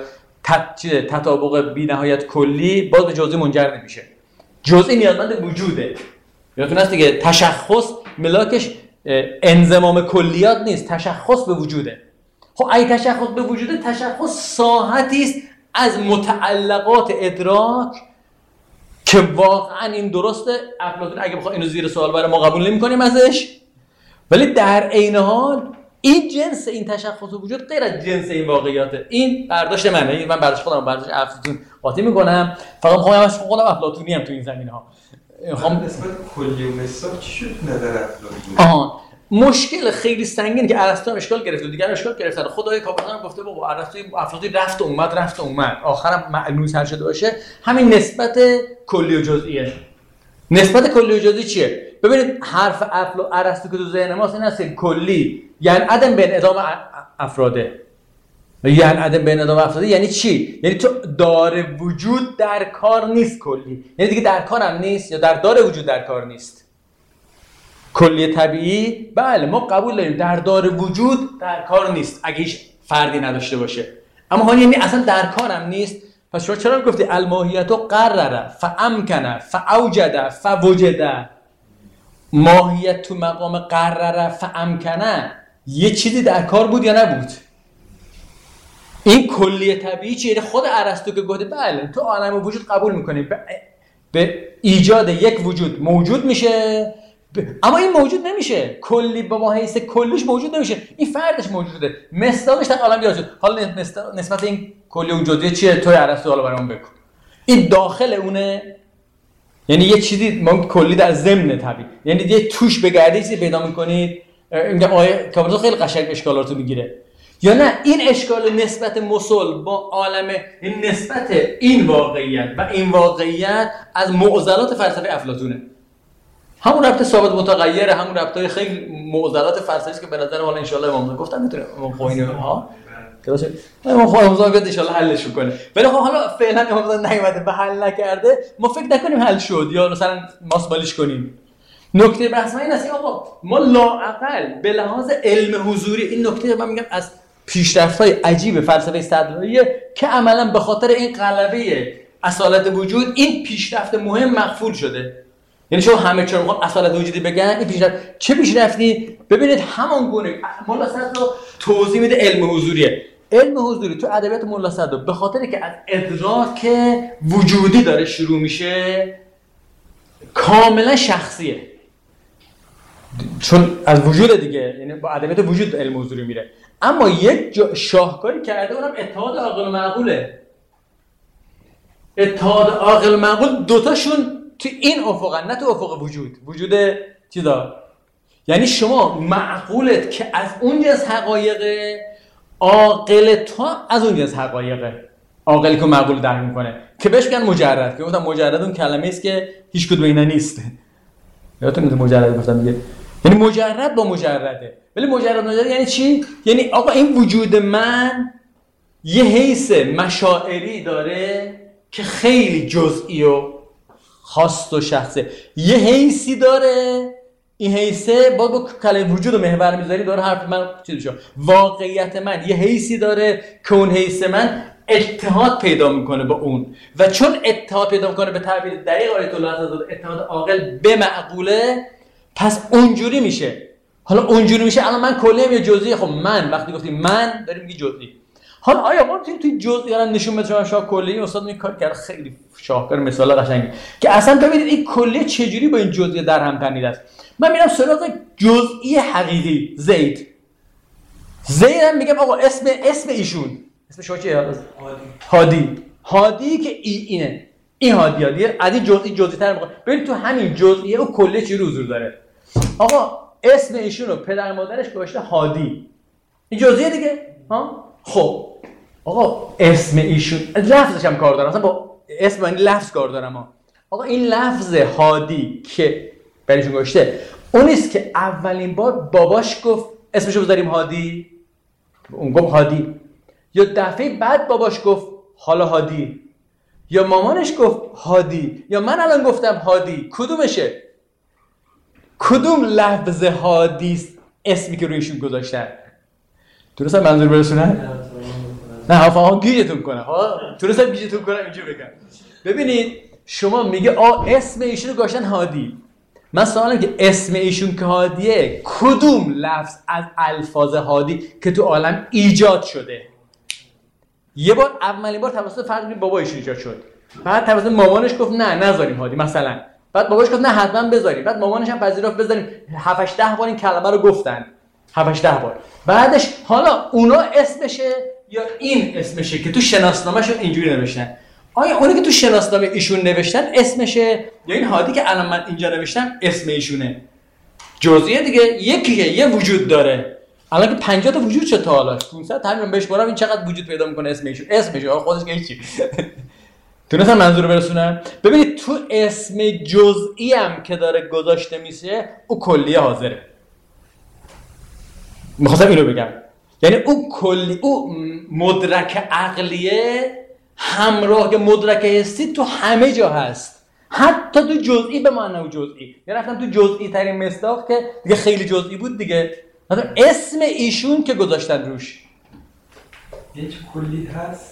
تطابق بی‌نهایت کلی باز به جزئی منجر نمیشه. جزئی نیازمند وجوده. یادتون هست دیگه تشخص ملاکش انضمام کلیات نیست، تشخص به وجوده. خب اگه تشخص به وجوده، تشخص ساحتی است از متعلقات ادراک که واقعا این درسته. افلاطون اگه بخواد اینو زیر سوال بره ما قبول نمی‌کنیم ازش، ولی در عین حال این جنس این تشخص وجود غیر از جنس این واقعیاته. این برداشت منه، این من برداشت خودم برداشت افلاطون قاطی می‌کنم، فقط می‌خوام همش خودم افلاطونی ام تو این زمینه‌ها. خب نسبت کلی و حساب چی شد نظر افلاطون؟ آها مشکل خیلی سنگین که ارسطو اشکال گرفت و دیگران اشکال گرفتن. خدای کاوکان گفته بابا ارسطو افلاطون رفت و اومد رفت و اومد آخرام معلوم تر شده باشه. همین نسبت کلی و جزئیه. نسبت کلی و جزئی چیه؟ ببینید حرف افلا ارسطو که تو ذهن ماست این است کلی یعنی عدم بین ادام افراده. یعنی عدم بین ادام افراده یعنی چی؟ یعنی تو دار وجود در کار نیست کلی، یعنی دیگه در کار هم نیست یا در دار وجود در کار نیست. کلی طبیعی بله ما قبول داریم در دار وجود در کار نیست اگه هیچ فردی نداشته باشه، اما ها یعنی اصلا در کار هم نیست. پس شما چرا گفتی الماهیت قرر فامکن فاوجد فوجد؟ ماهیت تو مقام قرر فامکن یه چیزی در کار بود یا نبود؟ این کلی طبیعی چیه؟ خود ارسطو که گفته بله تو عالم وجود قبول میکنی به ایجاد یک وجود موجود میشه، ب... اما این موجود نمیشه کلی با ماهیس کلیش موجود نمیشه، این فردش موجوده، مصداقش در عالم ایجاد شد. حالا نسبت این کلی و جزئی چیه؟ توی ارسطو حالا برام بگو. این داخل اونه، یعنی یه چیزی ما کلی در ضمن طبیعی، یعنی یه توش بگردید چیزی پیدا میکنید. میگم آیه کابوس خیلی قشنگ اشکالاتو میگیره، یا نه این اشکال نسبت مسل با عالم، این نسبت این واقعیت و این واقعیت از معضلات فلسفه افلاطونه. همون ربط ثابت متغیره، همون ربطای خیلی معضلات فلسفی است که به نظر حالا ان شاء الله امام گفتم میتونه امام خوینی ها درسته امام خوینی بیاد ان شاء الله حلش کنه. ولی خب حالا فعلا امام نیومده و حل نکرده، ما فکر نکنیم حل شد یا مثلا ماسمالیش کنیم. نکته بحث ما این است آقا ما لااقل به لحاظ علم حضوری، این نکته من میگم از پیشرفت‌های عجیب فلسفه استدلالیه که عملاً به خاطر این غلبه اصالت وجود این پیشرفت مهم مغفول شده. یعنی شما همه چرا میخوان اصالت وجودی بگن، این پیشرفت چه پیشرفتی؟ ببینید همان گونه مولا صدر رو توضیح میده علم حضوریه. علم حضوری تو ادبیات مولا صدر به خاطر که از ادراک وجودی داره شروع میشه کاملا شخصیه، چون از وجود دیگه، یعنی با ادبیات وجود علم حضوری میره. اما یک شاهکاری کرده اونم اتحاد عاقل و معقوله. اتحاد عاقل و معقول دوتاشون تو این افقن، نه تو افق وجود وجود چیزا. یعنی شما معقولت که از اون جنس حقایقه، عاقل تو از اون جنس حقایقه، عاقلی که معقول درک میکنه که بهش میگن مجرد. که گفتم مجرد اون کلمه است که هیچ کدوم اینا نیست. یادتونه مجرد گفتم دیگه، یعنی مجرد با مجرده. ولی مجرد مجرد یعنی چی؟ یعنی آقا این وجود من یه حیث مشاعری داره که خیلی جزئی و خاص و شخصه، یه حیثی داره، این حیثه با با کلمه وجود و محور میذاری داره حرف من چیزی شو. واقعیت من یه حیثی داره که اون حیث من اتحاد پیدا میکنه با اون، و چون اتحاد پیدا میکنه به تعبیر دقیق آیت الله حضرت اتحاد عاقل به معقوله، پس اونجوری میشه. حالا اونجوری میشه الان من کلیم یا جزئی؟ خب من وقتی گفتیم من داریم میگی جزئی. حالا آیا ما توی توی جزئی الان نشون بده شما کلی استاد می کار کرد خیلی شاهکار مثال قشنگی که اصلا ببینید این کلیه چجوری با این جزئی در هم تنیده است. من میرم سراغ جزئی حقیقی زید. زید هم میگم آقا اسم اسم ایشون اسم شما چیه؟ هادی. هادی هادی که ای اینه، این هادی هادی از این جزئی جزئی‌تر میگه. ببین تو همین جزئی او کلیه چی حضور داره. آقا اسم ایشون رو پدر مادرش گذاشته هادی، این جزئیه دیگه ها. خب آقا اسم ایشون لفظش هم کار دارم، مثلا با اسم این لفظ کار دارم ها. آقا این لفظ هادی که برایشون گذاشته اون نیست که اولین بار باباش گفت اسمشو بذاریم هادی، اون گفت هادی، یا دفعه بعد باباش گفت حالا هادی، یا مامانش گفت هادی، یا من الان گفتم هادی؟ کدومشه؟ کدوم لفظ هادی است اسمی که رویشون گذاشتن؟ درست هم منظور برسونن؟ نه ها گیجتون کنه ها، درست هم گیجتون کنه اینجور بگم. ببینید شما میگه آ اسم ایشون رو گذاشتن هادی، من سوالم که اسم ایشون که هادیه کدوم لفظ از الفاظ هادی که تو عالم ایجاد شده؟ یه بار اولین بار توسط فرد بابا ایشون ایجاد شد، بعد توسط مامانش گفت نه نذاریم هادی مثلا، بعد باباش گفت نه حتما بذاریم، بعد مامانش هم پذیرفت بذاریم. هفت هشت ده بار این کلمه رو گفتن، هفت هشت ده بار. بعدش حالا اونا اسمشه یا این اسمشه که تو شناسنامه‌شون اینجوری نوشتن؟ آیا اونی که تو شناسنامه ایشون نوشتن اسمشه یا این هادی که الان من اینجا نوشتم اسم ایشونه؟ جزئیه دیگه، یکیه، یه وجود داره. الان که پنجاه تا وجود شد تا حالا پانصد همین بهش برام این چقدر وجود پیدا میکنه اسم ایشون، اسمشه خودش که هیچی. تونستم منظور رو برسونم؟ ببینید تو اسم جزئی هم که داره گذاشته میشه او کلیه حاضره. میخواستم اینو بگم، یعنی او کلی، او مدرک عقلیه همراه مدرک حسی تو همه جا هست، حتی تو جزئی به معنی جزئی. یعنی رفتم تو جزئی ترین مصداق که دیگه خیلی جزئی بود دیگه، مثلا اسم ایشون که گذاشتن روش هیچ کلی هست؟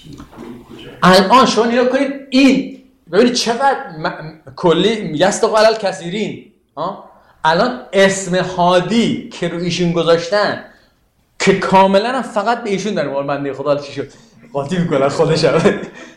الان شما نگاه کنید این ببینید چقدر م... کلی یستق علی الکثیرین. الان اسم هادی که رو ایشون گذاشتن که کاملا هم فقط به ایشون داره، بنده خدا چی شد قاطی میکنن خودش هم.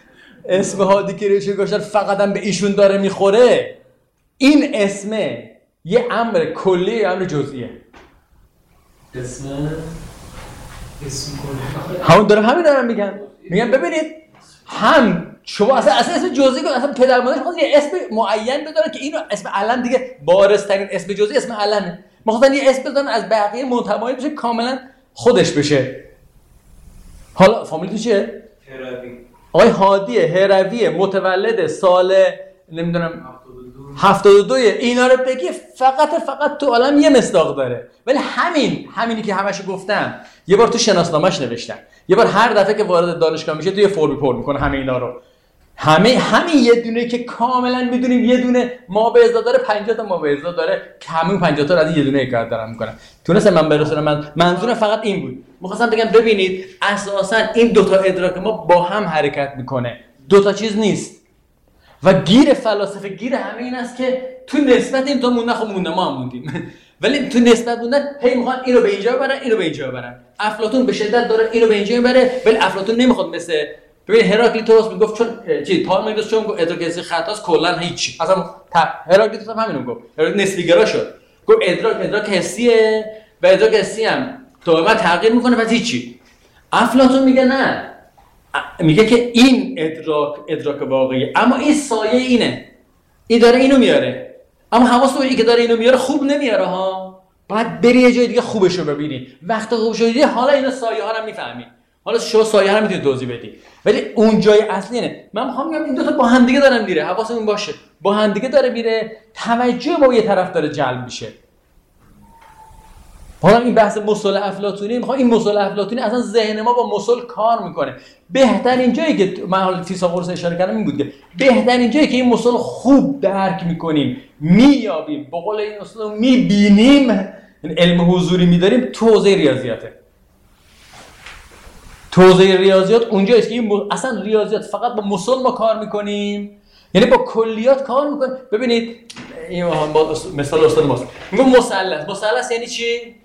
اسم هادی که ریشه گذاشتن فقط هم به ایشون داره میخوره. این اسمه یه امر کلی یه امر جزئیه. اسم اسم کلی همون دارم همین دارم میگم میگم ببینید هم شما اصلا اصلا اسم جزئی کن، اصلا پدر مادرش خواست یه اسم معین بدارن که اینو اسم علم دیگه بارزترین اسم جزئی اسم علمه. ما خواستن یه اسم بدارن از بقیه متمایز بشه، کاملا خودش بشه. حالا فامیل چیه؟ هروی. آقای هادی هروی متولد سال نمیدونم هفتاد و دو. اینا رو بگی فقط فقط تو عالم یه مصداق داره. ولی همین همینی که همش گفتم یه بار تو شناسنامه‌اش نوشتن، یه بار هر دفعه که وارد دانشگاه میشه تو یه فرمی پر میکنه همه اینا رو. همه همین یه دونه که کاملا میدونیم یه دونه ما به ازا داره، پنجاه تا ما به ازا داره، همون پنجاه تا رو از یه دونه کار دارم میکنم. تونستم من برسونم. من منظورم فقط این بود. می‌خواستم بگم ببینید اساسا این دو تا ادراک ما با هم حرکت میکنه، دو تا چیز نیست. و گیر فلاسفه گیر همه این است که تو نسبت این تو موندن، خب مونده ما هم موندیم ولی تو نسبت موندن هی میخوان اینو به اینجا ببرن اینو به اینجا ببرن. افلاطون به شدت داره اینو به اینجا میبره، ولی افلاطون نمیخواد مثل ببین هراکلیتوس میگفت چون چی تارمیدس چون ادراک حسی خطاست کلا هیچ. اصلا هراکلیتوس هم همینو گفت. هراکلیتوس نسبی گرا شد، گفت ادراک ادراک حسیه و ادراک حسی هم دائما تغییر میکنه پس هیچی. افلاطون میگه نه، میگه که این ادراک ادراک واقعیه، اما این سایه اینه، این داره اینو میاره، اما حواس تو که داره اینو میاره خوب نمیاره ها. باید بری یه جای دیگه خوبشو ببینی. وقتی خوب شدی حالا اینا سایه ها رو میفهمی. حالا شما سایه ها رو میتونی توضیح بدی، ولی اون جای اصلی اینه. من میخوام بگم این دو تا با هم دیگه دارن میره، حواسمون باشه با هم دیگه داره میره، توجه ما یه طرف داره جلب میشه. حالا این بحث مصول افلاطونی، میخوام این مصول افلاطونی اصلا ذهن ما با مصول کار میکنه. بهترین جایی که من حالا فیثاغورس اشاره کردم این بود که بهترین جایی که این مصول خوب درک میکنیم، مییابیم، به قول این اصلا میبینیم، یعنی علم حضوری میداریم، تو حوزه ریاضیاته. تو حوزه ریاضیات اونجاییست که این م... اصلا ریاضیات فقط با مصول ما کار میکنیم، یعنی با کلیات کار میکنیم. ببینید این با مثال استاد ماست، میگم مثلث. مثلث یعنی چی؟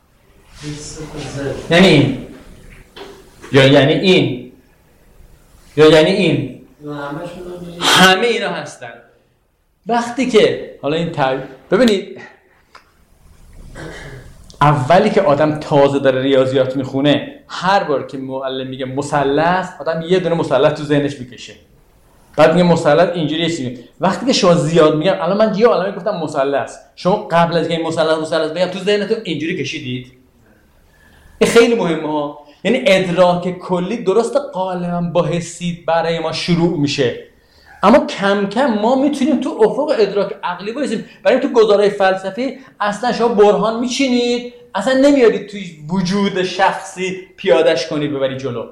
یعنی این یا یعنی این یا یعنی این همه اینا هستن. وقتی که حالا این تر... ببینید اولی که آدم تازه داره ریاضیات میخونه، هر بار که معلم میگه مثلث، آدم یه دونه مثلث تو ذهنش میکشه. بعد میگه مثلث اینجوریه چیه. وقتی که شما زیاد میگم، الان من یه عالمه گفتم مثلث، شما قبل از که این مثلث مثلث بگم تو ذهنتون اینجوری کشیدید؟ این خیلی مهمه ها. یعنی ادراک کلی درسته غالبا با حسی برای ما شروع میشه، اما کم کم ما میتونیم تو افق ادراک عقلی بایستیم. برای تو گزارهای فلسفی اصلا شما برهان میچینید، اصلا نمیارید توی وجود شخصی پیادش کنید ببرید جلو.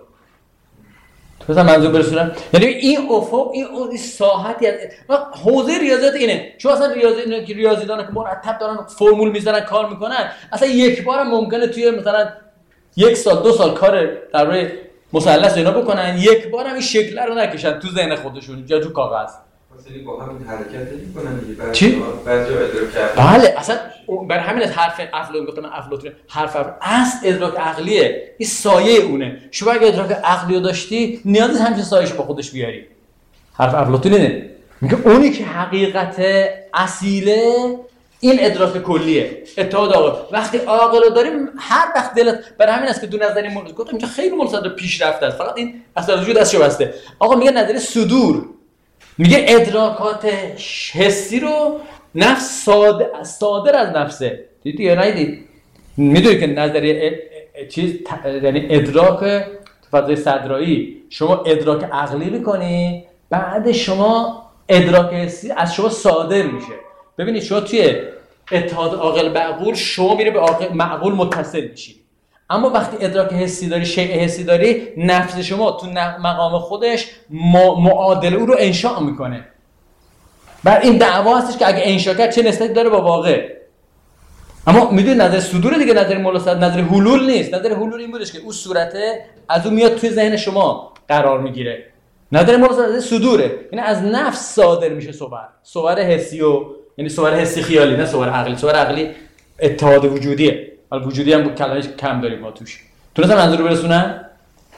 تو مثلا منظور برسونم، یعنی این افق این اون ساحتی از حوزه ریاضیات اینه. شما اصلا ریاضی ریاضیدانا که مرتب دارن فرمول میذارن کار میکنن، اصلا یک بار ممکنه توی مثلا یک سال دو سال کار در روی مثلث اینا بکنن، یک بار هم این شکل رو نکشن تو ذهن خودشون یا تو کاغذ. مثلا با همین حرکت نمی‌کنن دیگه. چی؟ بعضی ادراک عقلی. بله اصلا برای همین از حرف افلاطون گفتم، من افلاطون حرف اصل ادراک عقلیه، این سایه اونه. شما اگه ادراک عقلی رو داشتی نیازی همچین سایه‌اش با خودش بیاری. حرف افلاطون اینه، میگه اونی که حقیقت اصیله این ادراک کلیه، اتحاد عاقل. وقتی عاقل رو داریم هر وقت دلت، برای همین است که دو نظری مورد گفتم اینجا خیلی مصدر پیشرفته است، فقط این اصل وجود دستشو بسته. آقا میگه نظریه صدور، میگه ادراکات حسی رو نفس صادر, صادر از نفسه. دیدی یا ندیدی؟ میدونی که نظریه چیز یعنی ادراک فضای صدرایی، شما ادراک عقلی میکنی، بعد شما ادراک حسی از شما صادر میشه. ببینید شما توی اتحاد عاقل معقول شما میره به عاقل معقول متصل میشی، اما وقتی ادراک حسی داری، شیء حسی داری، نفس شما تو مقام خودش معادل او رو انشاء میکنه. بر این دعوا هستش که اگه انشاء کرد چه نسبتی داره با واقع. اما میدونی نظر صدور دیگه، نظر مولا صدر نظر حلول نیست. نظر حلول این بودش که اون صورته از اون میاد توی ذهن شما قرار میگیره. نظر مولا صدر صدوره، یعنی از نفس صادر میشه صور صور حسی و یعنی صور حسی خیالی، نه صور عقلی. صور عقلی اتحاد وجودیه، حالا وجودی هم کلمه‌اش کم داریم ما توش. تونستم منظور رو برسونم؟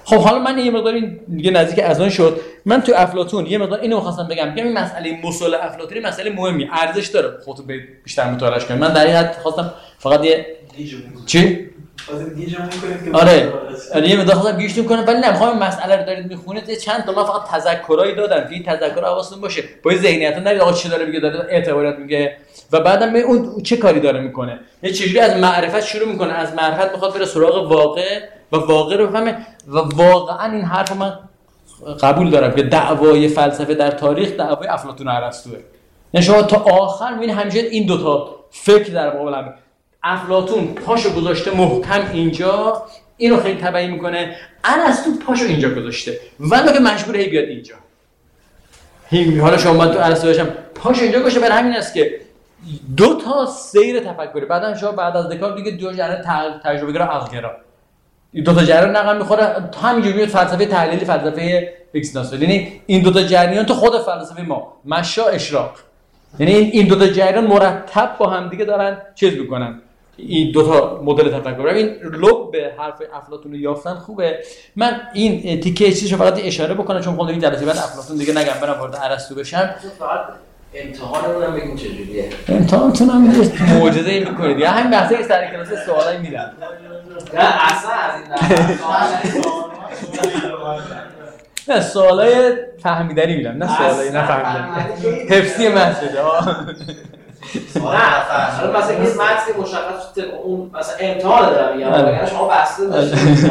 خب حالا من یه مقدار این دیگه نزدیک اذان شد، من تو افلاطون یه مقدار اینو خواستم بگم، میگم این مسئله مصول افلاطونی مسئله مهمی، ارزش داره خودتون بیشتر مطالعهش کنید. من در این حد خواستم فقط یه چی از گیجمون کنید که آره آره یه مقدار خواستم گیجتون کنم، ولی نمیخوام مسئله رو دارید میخونید چند تا من فقط تذکرایی دادم که این تذکر حواستون باشه، با این ذهنیت نرید آقا چی داره میگه، داره اعتبارات میگه و بعدم به اون چه کاری داره میکنه، یه چجوری از معرفت شروع میکنه، از معرفت میخواد بره سراغ واقع و واقع رو بفهمه و واقعا این حرف من قبول دارم که دعوای فلسفه در تاریخ دعوای افلاطون و ارسطوئه. یعنی شما تا آخر میبینید همیشه این دوتا فکر در مقابل هم، افلاطون پاشو گذاشته محکم اینجا، اینو خیلی تبیین میکنه، ارسطو پاشو اینجا گذاشته و میگه مجبوره هی بیاد اینجا. هی حالا شما من تو ارسطو باشم پاشو اینجا گذاشته، برای همین است که دو تا سیر تفکری بعدن شما بعد از دکارت دیگه دو جریان تجربه گرا عقل‌گرا، دو تا جریان نقل میخوره همینجوری میاد فلسفه تحلیلی فلسفه اگزیستانسیال، یعنی این دو تا جریان تو خود فلسفه ما مشا اشراق، یعنی این دو تا جریان مرتب با هم دیگه دارن چیز میکنن، این دو تا مدل تفکر. این لب به حرف افلاطون رو یافتن خوبه. من این تیکه چیزشو فقط اشاره بکنم چون خود این جلسه بعد افلاطون دیگه نگم برم وارد ارسطو بشم. فقط امتحانمون هم بگیم چجوریه. امتحانتون هم یه معجزه‌ای میکنید یا همین بحثی که سر کلاس سوالای میدن. نه اصلا از این نه سوالای فهمیدنی میدم، نه سوالای نفهمیدنی حفظی مسئله ها. حالا مثلا این متن مشخص اون مثلا امتحان دارم میگم وگرنه شما بسته داشتید.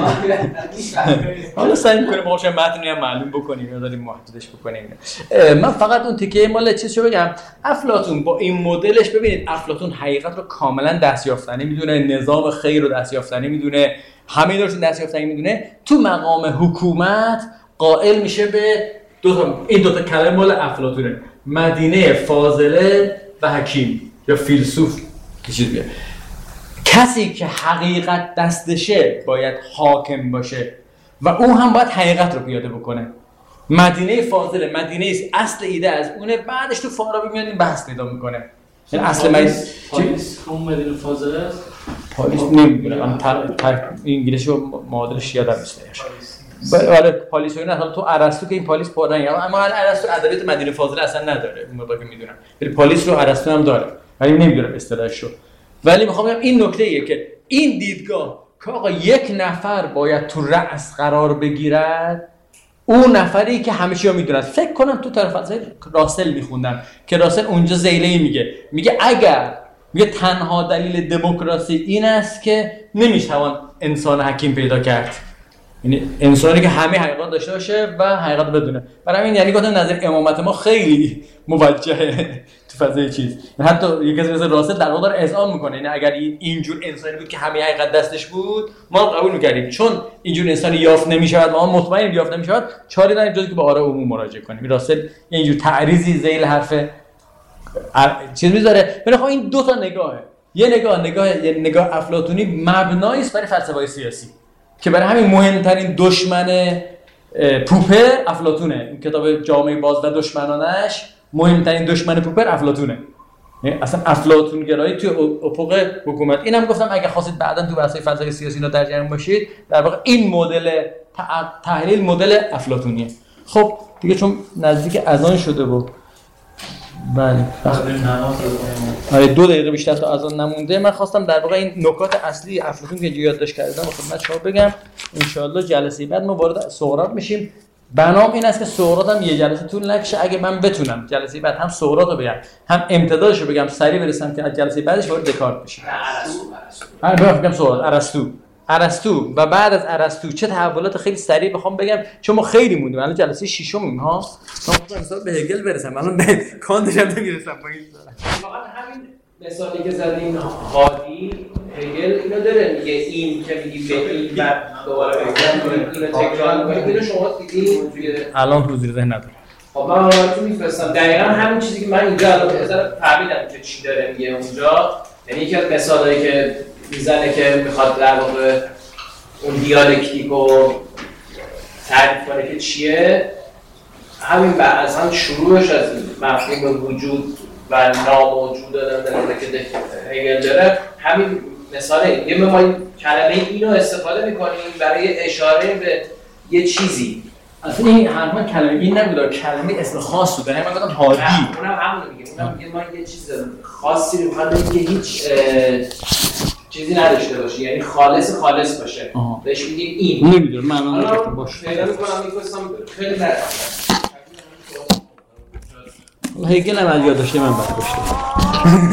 حالا سعی می‌کنیم باشه متن رو معلوم بکنیم یا داریم محدودش بکنیم. من فقط اون تیکه مال چیزشو بگم، افلاطون با این مدلش ببینید افلاطون حقیقت رو کاملا دستیافتنی میدونه، نظام خیر رو دستیافتنی میدونه، همه اینا رو دستیافتنی میدونه، تو مقام حکومت قائل میشه به دو تا این دو تا کلمه مال افلاطونه، مدینه فاضله و حکیم یا فیلسوف چیز بیه. کسی که حقیقت دستشه باید حاکم باشه و او هم باید حقیقت رو پیاده بکنه. مدینه فاضله مدینه است، اصل ایده از اونه، بعدش تو فارابی میاد این بحث پیدا میکنه. یعنی اصل مدینه پالیس اون مدینه فاضله است. پالیس نمیدونم انگلیسی و معادلش یادم نیست. آره پالیس و نه حالا تو ارسطو که این پالیس پررنگه، اما ارسطو ادبیات مدینه فاضله اصلا نداره، اون موقع که میدونم ولی پالیس رو ارسطو هم داره ولی نمیدونم اصطلاحش رو. ولی میخوام بگم این نکته ایه که این دیدگاه که آقا یک نفر باید تو رأس قرار بگیرد، اون نفری که همه چی رو میدونه. فکر کنم تو طرف فلسفه راسل میخوندم که راسل اونجا ذیله‌ای میگه میگه اگر میگه تنها دلیل دموکراسی این است که نمیتوان انسان حکیم پیدا کرد، یعنی انسانی که همه حقیقت داشته باشه و حقیقت بدونه. برای همین یعنی گفتم نظر امامت ما خیلی موجهه تو فضای چیز، حتی یک کسی مثل راسل در واقع داره اذعان میکنه، یعنی اگر اینجور انسانی بود که همه حقیقت دستش بود ما قبول میکردیم، چون اینجور انسانی یافت نمیشود و ما مطمئنیم یافت نمیشود، چاره نداریم جز که به آراء عموم مراجعه کنیم. راسل اینجور تعریضی ذیل حرف چیز میذاره. ولی خب این دو تا نگاهه، یه نگاه نگاه یه نگاه افلاطونی مبنایی است برای فلسفه سیاسی که برای همین مهمترین دشمن پوپر افلاطونه. این کتاب جامعه باز و دشمنانش مهمترین دشمن پوپر افلاطونه. اصلا افلاطون گرایی توی افق حکومت. اینم گفتم اگه خواستید بعداً تو بحث‌های فلسفه سیاسی اینا در جریان باشید، در واقع این مدل تحلیل مدل افلاطونیه. خب دیگه چون نزدیک اذان شده بود بله آره دو دقیقه بیشتر تا اذان نمونده، من خواستم در واقع این نکات اصلی افلاطون که یادداشت کردم خدمت شما بگم. ان شاء الله جلسه بعد ما وارد سقراط میشیم. بنام این است که سقراط هم یه جلسه طول نکشه، اگه من بتونم جلسه بعد هم سقراط رو بگم هم امتدادش رو بگم سریع برسم که از جلسه بعدش وارد دکارت بشیم. ارسطو ارسطو بگم سقراط ارسطو ارسطو و بعد از ارسطو چه تحولات خیلی سریع بخوام بگم چون ما خیلی موندیم. الان جلسه ششمیم ها، من خواستم به هگل برسم، الان به کانتش هم نمیرسم با این واقعا همین مثالی که زدیم هادی هگل اینو داره میگه این که میگی به این بعد دوباره بگم اینو تکرار می‌کنی، اینو شما دیدین توی الان حضور ذهن نداره. خب من براتون میفرستم دقیقاً همین چیزی که من اینجا الان مثلا فهمیدم که چی داره میگه اونجا، یعنی یکی از مثالایی که میزنه که میخواد در واقع اون دیالکتیک رو تعریف کنه که چیه، همین بعضاً شروعش از مفهوم وجود و ناموجود دادن که هگل داره، همین مثاله. یه ما این کلمه اینو استفاده میکنیم برای اشاره به یه چیزی. اصلا این حرفا کلمه این نبود، کلمه اسم خاص بود. من گفتم هادی. اونم همون میگه. اونم میگه ما یه چیز خاصی رو می‌خواد که هیچ چیزی نداشته باشه، یعنی خالص خالص باشه. آها. بهش میگیم این. نمیدونم من الان باشه. پیدا می‌کنم می‌پرسم خیلی در هگل هم از یاد داشته من بعد گشته